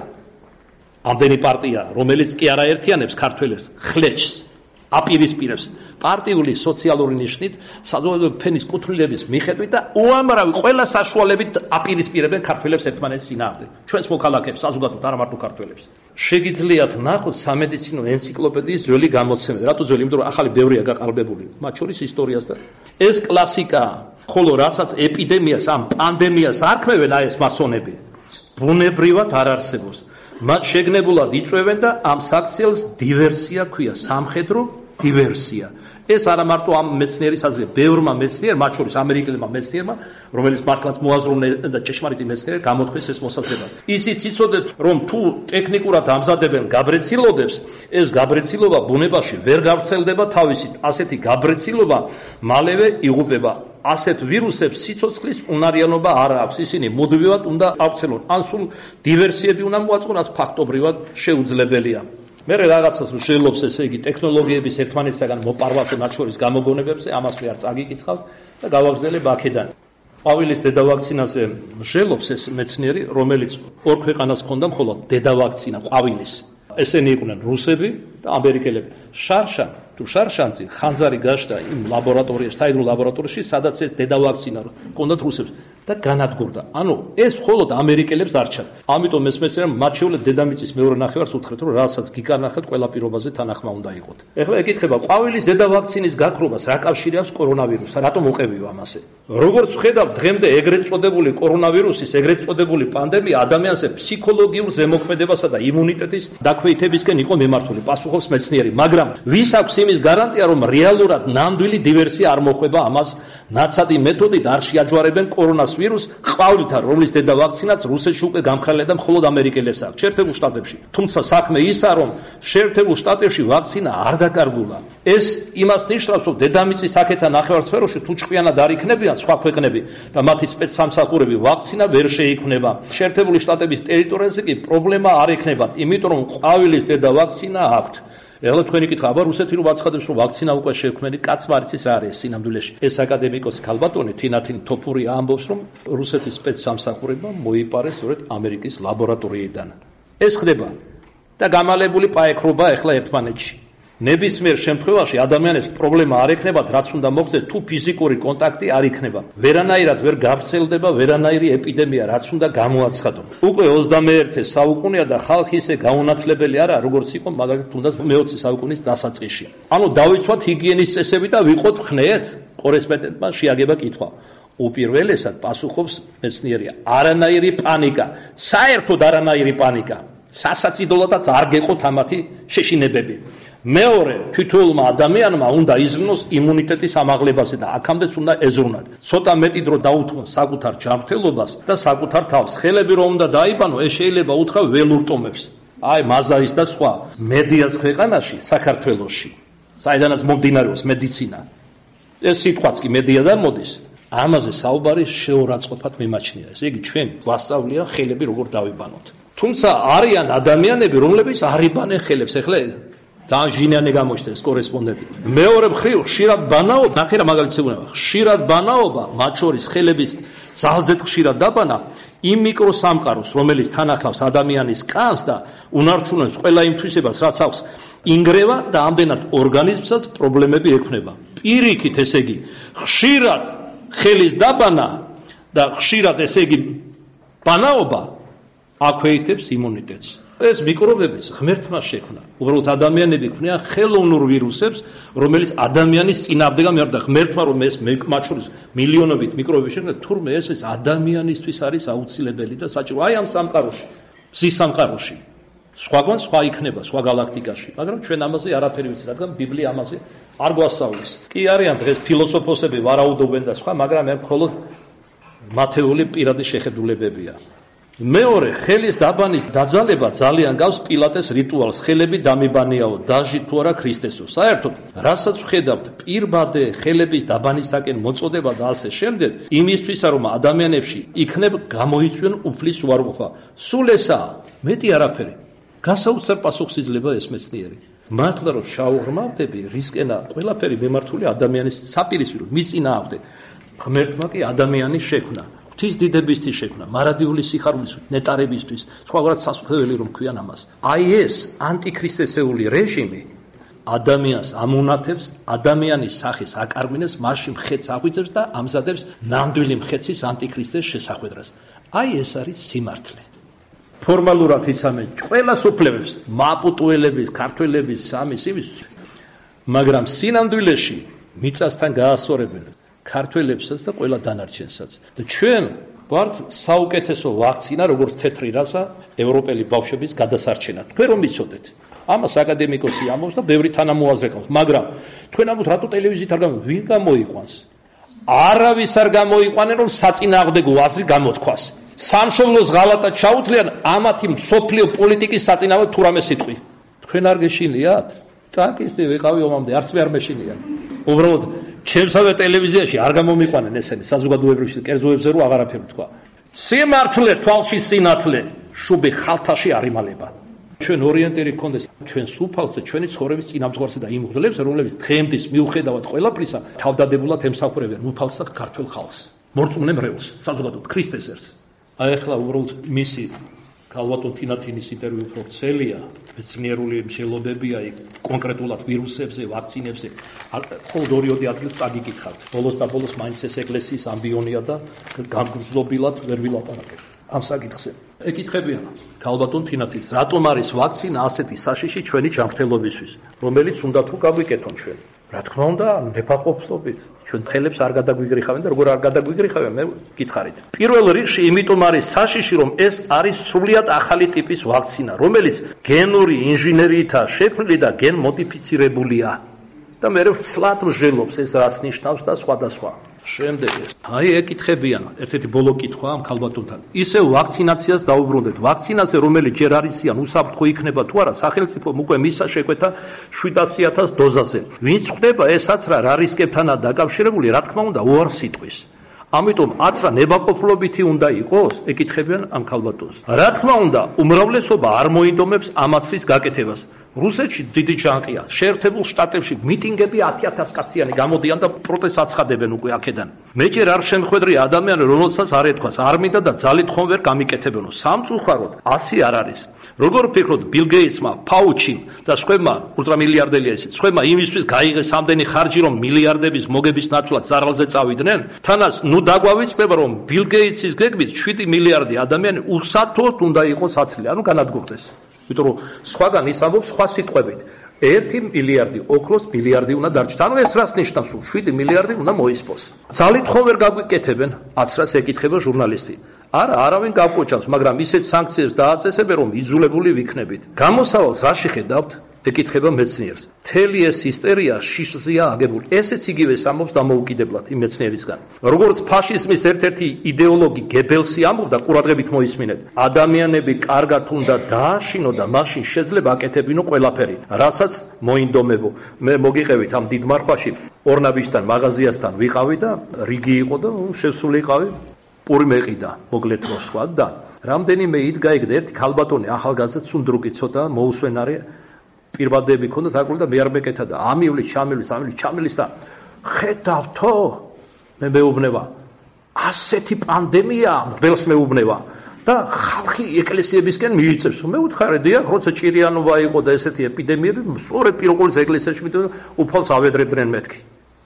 ამდენი პარტია, რომელიც კი არა ერთიანებს ქართველებს, ხლეჩს აპირისპირებს პარტიული სოციალური ნიშნით, საზოგადოებრივი ფენის კუთვნილების მიხედვით და უამრავი ყველა საშუალებით აპირისპირებენ ქართველებს ერთმანეთის წინააღმდეგ. ჩვენს მოქალაქეებს, საზოგადოებრივ არა მარტო ქართველებს. შეგიძლიათ ნახოთ სამედიცინო ენციკლოპედიის ძველი გამოცემები. რატო ძველი? იმიტომ რომ ახალი ბევრია გაყალბებული. მათ შორის ისტორიას და ეს კლასიკაა. ხოლო რასაც ეპიდემიას, ამ პანდემიას არქმევენ აი ეს მასონები, ბუნებრივად არ არსებობს. მათ შეგნებულად იწვევენ და ამ საქციელს დივერსია ქვია, სამხედრო დივერსია. ეს არა მარტო ამ მეცნიერის აზრია, ბევრმა მეცნიერმა, მათ შორის ამერიკელებმა მეცნიერმა, რომელიც მართლაც მოაზროვნე და ჭეშმარიტი მეცნიერი გამოთქვეს ეს მოსაზრება. ისიც იცოდეთ, რომ თუ ტექნიკურად ამზადებენ გაბრეცილობებს, ეს გაბრეცილობა ბუნებაში ვერ გავრცელდება თავისით. ასეთი გაბრეცილობა მალევე იღუპება. ასეთ ვირუსებს სიცოცხლის უნარიანობა არ აქვს. ისინი მუდმივად უნდა ავრცელონ. ან სულ დივერსიები უნდა მოაწყონ, ას ფაქტობრივად შეუძლებელია. მე რაღაცას ვშელობს ესე იგი ტექნოლოგიების ერთმანეთისაგან მოპარვაზე მათ შორის გამოგონებებზე, ამას მე არ წაგიკითხავთ და გავაგრძელებ აქედან. ყვავილის დედავაქცინაზე ვშელობს ეს მეცნიერი, რომელიც ორ ქვეყანას ჰქონდა მხოლოდ დედავაქცინა ყვავილის. ესენი იყვნენ რუსები და ამერიკელები. შარშან თუ შარშანცი ხანძარი გაშდა იმ ლაბორატორიაში, საიდუმლო ლაბორატორიაში, სადაც ეს დედავაქცინა ჰქონდათ რუსებს და განადგურდა. ანუ ეს მხოლოდ ამერიკელებს არჩათ. ამიტომ ეს მეცნიერმა მათ შეუძლია დედამიწის მეორე ნახევარს უთხრეთ, რომ რასაც გიკარნახეთ, ყველა პირობაზე თანახმა უნდა იყოთ. ეხლა ეკითხება, ყვავილის დედავაქცინის გაქრობას რა კავშირი აქვს კორონავირუსთან? რატომ უყევიო ამასე? როგორც ვხედავ, დღემდე ეგრეთ წოდებული კორონავირუსის, ეგრეთ წოდებული პანდემია ადამიანზე ფსიქოლოგიურ ზემოქმედებასა და იმუნიტეტის დაქვეითებისკენ იყო მიმართული. პასუხობს მეცნიერი, მაგრამ ვის აქვს იმის გარანტია, რომ რეალურად ნამდვილი დივერსია არ მოხვება ამას? ნაცადი მეთოდით არ შეაჯვარებენ კორონას ვირუს ყვავილთან, რომლის დედავაქცინაც რუსეთში უკვე გამქრალია და მხოლოდ ამერიკელებს აქვს, შეერთებულ შტატებში. თუმცა საქმე ისაა, რომ შეერთებულ შტატებში ვაქცინა არ დაკარგულა. ეს იმას ნიშნავს, რომ დედამიწის აქეთა ნახევარსფეროში თუ ჭკვიანად არ იქნებიან სხვა ქვეყნები და მათი სპეცსამსახურები, ვაქცინა ვერ შეიქმნება. შეერთებული შტატების ტერიტორიაზე კი პრობლემა არ ექნებათ, იმიტომ რომ ყვავილის დედავაქცინა აქვთ. ეხლა თქვენი კითხვა, აბა რუსეთი რომ აცხადებს, რომ ვაქცინა უკვე შექმნილი, კაცმა არ იცის რა არის სინამდვილეში. ეს აკადემიკოსი ქალბატონი თინათინ თოფური ამბობს, რომ რუსეთის სპეცსამსახურებმა მოიპარეს სწორედ ამერიკის ლაბორატორიიდან. ეს ხდება და გამალებული პაექრობა ეხლა ერთმანეთში. ნებისმიერ შემთხვევაში ადამიანებს პრობლემა არ ექნებათ, რაც უნდა მოხდეს, თუ ფიზიკური კონტაქტი არ იქნება. ვერანაირად ვერ გავრცელდება ვერანაირი ეპიდემია, რაც უნდა გამოაცხადონ. უკვე ოცდამეერთე საუკუნეა და ხალხი ისე გაუნათლებელი არა, როგორც იყო მაგალითად თუნდაც მეოცე საუკუნის დასაწყისში. ანუ დავიცვათ ჰიგიენის წესები და ვიყოთ ხნეეთ? კორესპონდენტმა შეაგება კითხვა. უპირველესად პასუხობს მეცნიერია, არანაირი პანიკა, საერთოდ არანაირი პანიკა. სასაცილოდაც არ გეყოთ ამათი შეშინებები. მეორე, თითოეულმა ადამიანმა უნდა იზრუნოს იმუნიტეტის ამაღლებაზე და აქამდეც უნდა ეზრუნათ. ცოტა მეტი დრო დაუთმოს საკუთარ ჯანმრთელობას და საკუთარ თავს. ხელები რომ უნდა დაიბანო, ეს შეიძლება უთხრა ველურ ტომებს. აი მაზაის და სხვა მედიას ქვეყანაში, საქართველოში, საიდანაც მომდინარეობს მედიცინა. ეს სიტყვაც კი მედიადან მოდის. ამაზე საუბარი შეურაცხყოფად მიმაჩნია. ესე იგი ჩვენ გვასწავლია ხელები როგორ დავიბანოთ. თუმცა არიან ადამიანები, რომლებიც არ იბანენ ხელებს. ეხლა ძალიან ჟინიანი გამოჩნდა ეს კორესპონდენტი. მეორე მხრივ ხშირად ბანაობა, ნახე რა მაგალითს ეუბნება, ხშირად ბანაობა, მათ შორის ხელების ძალზედ ხშირად დაბანა იმ მიკროსამყაროს, რომელიც თან ახლავს ადამიანის კანს და უნარჩუნებს ყველა იმ თვისებას, რაც აქვს ინგრევა და ამდენად ორგანიზმსაც პრობლემები ექმნება. პირიქით, ესე იგი, ხშირად ხელის დაბანა და ხშირად ესე იგი ბანაობა აქვეითებს იმუნიტეტს. ეს მიკრობები ღმერთმა შექმნა. უბრალოდ ადამიანები ქმნიან ხელოვნურ ვირუსებს, რომელიც ადამიანის წინააღმდეგა მიარდა. ღმერთმა რომ ეს მათ შორის მილიონობით მიკრობები შექმნა, თურმე ეს ეს ადამიანისთვის არის აუცილებელი და საჭირო. აი ამ სამყაროში, მზის სამყაროში. სხვაგან სხვა იქნება, სხვა galaktikაში, მაგრამ ჩვენ ამაზე არაფერი ვიცი, რადგან ბიბლია ამაზე არ გვასწავლის. კი არიან დღეს ფილოსოფოსები ვარაუდობენ და სხვა, მაგრამ მე მხოლოდ მათეული პირადი შეხედულებებია. მეორე ხელის დაბანის დაძალება ძალიან გავს პილატეს რიტუალს, ხელები დამიბანიაო, დაჟი თუ არა ქრისტესო. საერთოდ, რასაც ვხედავთ, პირბადე ხელების დაბანისაკენ მოწოდება და ასე შემდეგ, იმისთვისა რომ ადამიანებში იქნებ გამოიწვიონ უფლის უარყოფა. სულ ესაა, მეტი არაფერი. გასაოცარ პასუხს იძლევა ეს მეცნიერი. მართლა რომ შაუღრმავდები, რისკენა ყველაფერი მიმართული ადამიანის საპირისპირო, მის წინააღმდეგ. ღმერთმა კი ადამიანის შექმნა. ღვთის დიდებისთვის შექმნა, მარადიული სიხარულის ნეტარებისთვის, სხვაგვარად სასופველი რომ ქვიან ამას. აი ეს ანტიქრისტესეული რეჟიმი ადამიანს ამუნათებს, ადამიანის სახის აკარგვინებს, მასში მხეც აღვიძებს და ამზადებს ნამდვილი მხეცის ანტიქრისტეს შესახვედრას. აი ეს არის სიმართლე. ფორმალურად იცამენ ყველა სოფლებს, მაპუტუელების, ქართველების, სამის იმის, მაგრამ სინამდვილეში მიწასთან გაასწორებენ ქართველებსაც და ყველა დანარჩენსაც. და ჩვენ ვართ საუკეთესო ვაქცინა, როგორც თეთრი რასა, ევროპელი ბავშვების გადასარჩენად. თქვენ რომ იცოდეთ. ამას აკადემიკოსი ამბობს და ბევრი თანამოაზრე ყავს, მაგრამ თქვენ ამბობთ რატო ტელევიზიით არ გამო, ვინ გამოიყვანს? არავის არ გამოიყვანენ, რომ საწინააღმდეგო აზრი გამოთქვას. სამშობლოს ღალატად ჩაუთლიან ამათი მსოფლიო პოლიტიკის საწინააღმდეგო თუ რამე სიტყვი. თქვენ არ გეშინიათ? ტანკისტი ვიყავი ომამდე, არც მე არ მეშინია. უბრალოდ ჩემსავე ტელევიზიაში არ გამომიყვანენ ესენი საზოგადოებრივში კერძოებზე რომ აღარაფერი თქვა. სიმართლე თვალში სინათლე, შუბი ხალთაში არ იმალება. ჩვენ ორიენტერი გქონდეს ჩვენს უფალზე, ჩვენი ცხოვრების წინამძღვარზე და იმ მღვდლებზე, რომლებიც დღემდის მიუხედავად ყველაფრისა, თავდადებულად ემსახურებიან უფალს და ქართულ ხალხს. მორწმუნე მრევლს, საზოგადოებრივ ქრისტეს ერს. აი ახლა უბრალოდ მისი ქალბატონ თინათინის ინტერვიუ უფრო ვრცელია, მეცნიერული მსჯელობებია იქ კონკრეტულად ვირუსებზე, ვაქცინებზე. მხოლოდ ორი-ორი ადგილს წაგიკითხავთ. ბოლოს და ბოლოს მაინც ეს ეკლესიის ამბიონია და გამგრძნობილად ვერ ვილაპარაკებ ამ საკითხზე. ეკითხებიან ქალბატონ თინათინს, რატომ არის ვაქცინა ასეთი საშიში ჩვენი ჯანმრთელობისთვის, რომელიც უნდა თუ გაგვიკეთონ ჩვენ? რა თქმა უნდა, ნებაყოფლობით. ჩვენ ხელებს არ გადაგვიგრიხავენ და როგორ არ გადაგვიგრიხავენ, მე გითხარით. პირველ რიგში იმიტომ არის საშიში, რომ ეს არის სრულიად ახალი ტიპის ვაქცინა, რომელიც გენური ინჟინერიითაა შექმნილი და გენმოდიფიცირებულია. და მე ვცლად მსჯელობს ეს რას ნიშნავს და სხვადასხვა. შემდეგ აი ეკითხებიან, ერთ-ერთი ბოლო კითხვა ამ ქალბატონთან. ისევ ვაქცინაციას დაუბრუნდეთ. ვაქცინაზე, რომელიც ჯერ არისიან უსაფრთხო იქნება თუ არა, სახელმწიფომ უკვე მისცა შეკვეთა შვიდასი ათას დოზაზე. ვინც ხვდება ეს აცრა რა რისკებთანაა დაკავშირებული, რა თქმა უნდა, უარს იტყვის. ამიტომ აცრა ნებაყოფლობითი უნდა იყოს, ეკითხებიან ამ ქალბატონს. რა თქმა უნდა, უმრავლესობა არ მოინდომებს ამ აცრის გაკეთებას. რუსეთში დიდი ჯანყია, შეერთებულ შტატებში მიტინგები ათი ათას კაციანი გამოდიან და პროტესტს აცხადებენ უკვე აქედან. მე ჯერ არ შემხვედრია ადამიანი, რომელსაც არ ეთქვას, არ მინდა და ძალით ხომ ვერ გამიკეთებენო. სამწუხაროდ, ასე არ არის. როგორ ფიქრობთ, ბილ გეიტსმა, ფაუჩიმ და სხვებმა, ულტრამილიარდელია ისიც, სხვებმა იმისთვის გაიღეს ამდენი ხარჯი, რომ მილიარდების მოგების ნაცვლად ზარალზე წავიდნენ? თანაც, ნუ დაგვავიწყდება, რომ ბილ გეიტსის გეგმით შვიდი მილიარდი ადამიანი უსათოდ უნდა იყოს აცლი, ანუ განადგურდეს. იმიტომ რომ სხვაგან ის ამბობს სხვა სიტყვებით. ერთი მილიარდი ოქროს მილიარდი უნდა დარჩეთ. ანუ ეს რას ნიშნავს, რომ შვიდი მილიარდი უნდა მოისპოს. ძალით ხომ ვერ გაგვიკეთებენ? აცრას ეკითხება ჟურნალისტი. არა, არავინ გავკოჭავს, მაგრამ ისეთ სანქციებს დააწესებენ, რომ იძულებული ვიქნებით. გამოსავალს რა შეხედავთ? ეკითხება მეცნიერს. მთელი ეს ჰისტერია შიშზეა აგებული. ესეც იგივეს ამბობს დამოუკიდებლად იმ მეცნიერისგან. როგორც ფაშიზმის ერთ-ერთი იდეოლოგი გებელსი ამბობდა, ყურადღებით მოისმინეთ. ადამიანები კარგად უნდა დააშინო და მაშინ შეძლება აკეთებინო ყველაფერი, რასაც მოინდომებო. მე მოგიყევით ამ დიდ მარხვაში ორნაბისთან მაღაზიასთან ვიყავი და რიგი იყო და შესული იყავი. პური მეყიდა, მოკლედ რო სხვა და რამდენიმე იდგა იქ და ერთი ქალბატონი ახალგაზრდა ცუნდრუკი ცოტა მოუსვენარი პირბადები ქონდათ აკრული და მე არ მეკეთა და ამივლის, ჩამივლის, ამივლის, ჩამივლის და ხედავთო მე მეუბნება ასეთი პანდემია მგელს მეუბნება და ხალხი ეკლესიებისკენ მიიწევს. მე ვუთხარი დიახ, როცა ჭირიანობა იყო და ესეთი ეპიდემიები, სწორედ პირველ ეკლესიაში მითხრა უფალს ავედრებდნენ მეთქი.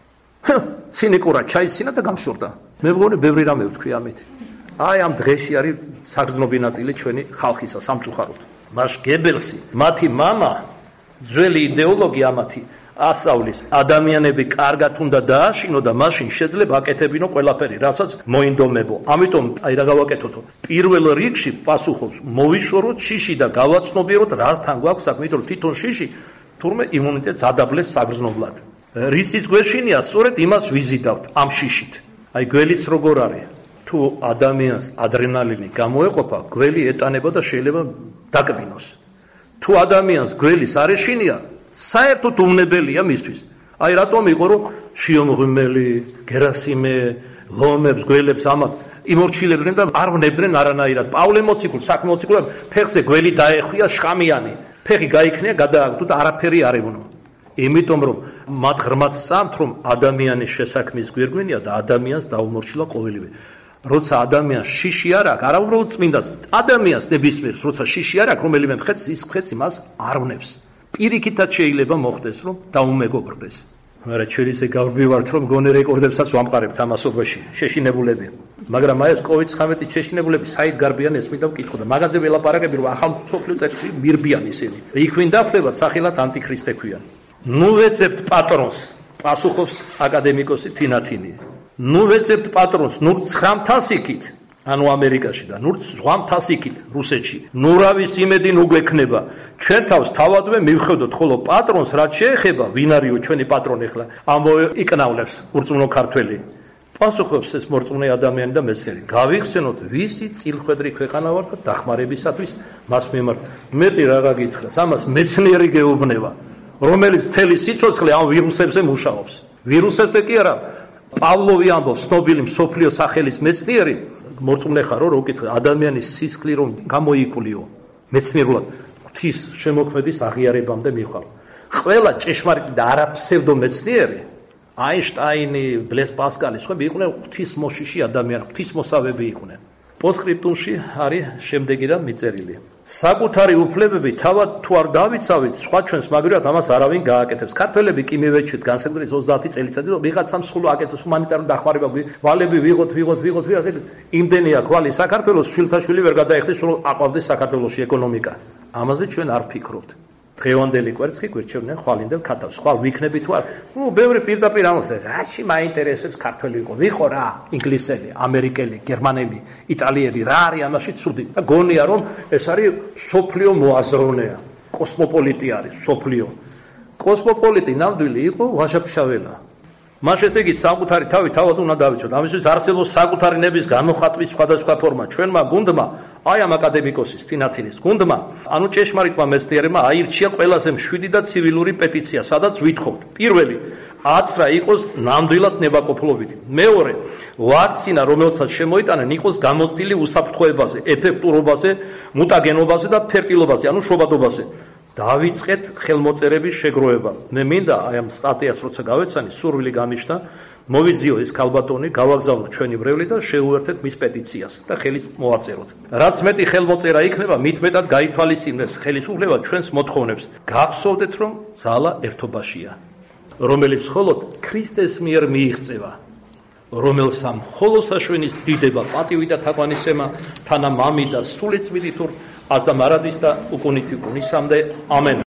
ცინიკურად ჩაიცინა და გამშორდა. მე მგონი ბევრი რამე ვთქვი ამით. აი ამ დღეში არის საგრძნობი ნაწილი ჩვენი ხალხისა სამწუხაროდ. მას გებელსი, მათი мама, ძველი იდეოლოგია ამათი ასავლის ადამიანები კარგად უნდა დააშინო და მაშინ შეძლება აკეთებინო ყველაფერი, რასაც მოინდომებო. ამიტომ აი რა გავაკეთოთო. პირველ რიგში პასუხობს მოვიშოროთ შიში და გავაცნობიეროთ რასთან გვაქვს საქმე, იმიტომ რომ თვითონ შიში თურმე იმუნიტეტს ადაბლებს საგრძნობლად. რისიც გვეშინია, სწორედ იმას ვიზიდავთ ამ შიშით. აი გველიც როგორ არის? თუ ადამიანს ადრენალინი გამოეყოფა, გველი ეტანება და შეიძლება დაკბინოს. თუ ადამიანს გველის არ ეშინია, საერთოდ უვნებელია მისთვის. აი რატომ იყო რომ შიომღვიმელი, გერასიმე, ლომებს, გველებს ამათ იმორჩილებდნენ და არ ვნებდნენ არანაირად. პავლე მოციქულ, საქმე მოციქულებს ფეხზე გველი დაეხვია შხამიანი. ფეხი გაიქნია, გადააგდო და არაფერი არ ებუნო. იმიტომ რომ მათ ღრმად სწამთ რომ ადამიანის შესაქმის გვირგვინია და ადამიანს დაუმორჩილა ყოველივე. როცა ადამიანს შიში არ აქვს, არა უბრალოდ წმინდას, ადამიანს ნებისმიერს, როცა შიში არ აქვს, რომელიმე მხეცს ის მხეცი მას არ ვნებს. პირიქითაც შეიძლება მოხდეს, რომ დაუმეგობრდეს. მაგრამ ჩვენ ისე გავბივართ, რომ გონე რეკორდებსაც ვამყარებთ ამასობაში, შეშინებულები. მაგრამ აი ეს კოვიდ ცხრამეტი შეშინებულები საით გარბიან ესმით და ვკითხო და მაგაზე ველაპარაკები, რომ ახალ სოფლიო წერში მირბიან ისინი. იქ ვინ დახვდებათ სახელად ანტიქრისტე ქვიან. ნუ ვეცებთ პატრონს, პასუხობს აკადემიკოსი თინათინი. ნუ ვეცებთ პატრონს, ნუ ცხრამთას იქით, ანუ ამერიკაში და ნუ ზღვამთას იქით რუსეთში. ნუ რავის იმედი ნუ გვექნება. ჩვენ თავს თავადვე მივხედოთ, ხოლო პატრონს რაც შეეხება, ვინ არისო ჩვენი პატრონი ახლა? ამბოვე იკნავლებს ურწმუნო ქართველი. პასუხობს ეს მორწმუნე ადამიანი და მეცნიერი. გავიხსენოთ, ვისი წილხვედრი ქვეყანა ვარ და დახმარებისათვის მას მიმართ. მეტი რაღა გითხრას, ამას მეცნიერი გეუბნება, რომელიც მთელი სიცოცხლე ამ ვირუსებზე მუშაობს. ვირუსებზე კი არა, პავლოვი ამბობს, ცნობილი მსოფლიო სახელის მეცნიერი, მორწმუნე ხარო, რო გითხრა, ადამიანის სისხლი რომ გამოიკვლიო, მეცნიერულად ღვთის შემოქმედის აღიარებამდე მიხვალ. ყველა ჭეშმარიტი და არაფსევდო მეცნიერი, აინშტაინი, ბლეს პასკალი, სხვები იყვნენ ღვთის მოშიში ადამიანები, ღვთის მოსავები იყვნენ. პოსტსკრიპტუმში არის შემდეგი რამ მიწერილი. საკუთარი უფლებები თავად თუ არ დავიცავით, სხვა ჩვენს მაგრად ამას არავინ გააკეთებს. ქართველები კი მივეჩვით განსაკუთრებით ოცდაათი წელიწადი, რომ ვიღაცამ სულ აკეთებს ჰუმანიტარული დახმარება, ვალები ვიღოთ, ვიღოთ, ვიღოთ, ვიღოთ. იმდენია ქვალი საქართველოს შვილთაშვილი ვერ გადაიხდეს, რომ აყვავდეს საქართველოში ეკონომიკა. ამაზე ჩვენ არ ვფიქრობთ. დღევანდელი კვერცხი გვერჩევდნენ ხვალინდელ ქათავს. ხვალ ვიქნები თუ არ? ნუ ბევრი პირდაპირ ამბობს, რაში მაინტერესებს ქართველი იყო, ვიყო რა, ინგლისელი, ამერიკელი, გერმანელი, იტალიელი, რა არის ამაში ცუდი? და გონია რომ ეს არის სოფლიო მოაზროვნეა, კოსმოპოლიტი არის სოფლიო. კოსმოპოლიტი ნამდვილი იყო ვაჟა-ფშაველა. მას ესე იგი საკუთარი თავი თავად უნდა დავიცოთ. ამისთვის არსებობს საკუთარი ნების გამოხატვის სხვადასხვა ფორმა. ჩვენმა გუნდმა, აი ამ აკადემიკოსის თინათინის გუნდმა, ანუ ჭეშმარიტმა მეცნიერებმა აირჩია ყველაზე მშვიდი და ცივილური პეტიცია, სადაც ვითხოვთ. პირველი, აცრა იყოს ნამდვილად ნებაყოფლობითი. მეორე, ვაქცინა, რომელსაც შემოიტანენ, იყოს გამოცდილი უსაფრთხოებაზე, ეფექტურობაზე, მუტაგენობაზე და ფერტილობაზე, ანუ შობადობაზე. დავიწყეთ ხელმოწერების შეგროვება. მე მინდა აი ამ სტატიას როცა გავეცანი, სურვილი გამიშთა, მოვიძიო ეს ქალბატონი, გავაგზავნოთ ჩვენი ბრევლი და შეუერთეთ მის პეტიციას და ხელის მოვაწეროთ. რაც მეტი ხელმოწერა იქნება, მით მეტად გაითვალისწინებს ხელისუფლება ჩვენს მოთხოვნებს. გახსოვდეთ, რომ ძალა ერთობაშია, რომელიც მხოლოდ ქრისტეს მიერ მიიღწევა, რომელსა მხოლოდ საშვენის დიდება, პატივი და თაყვანისცემა, თანა მამი და სული წმინდით აზდა მარადის და უკუნითი კუნისამდე. ამენ.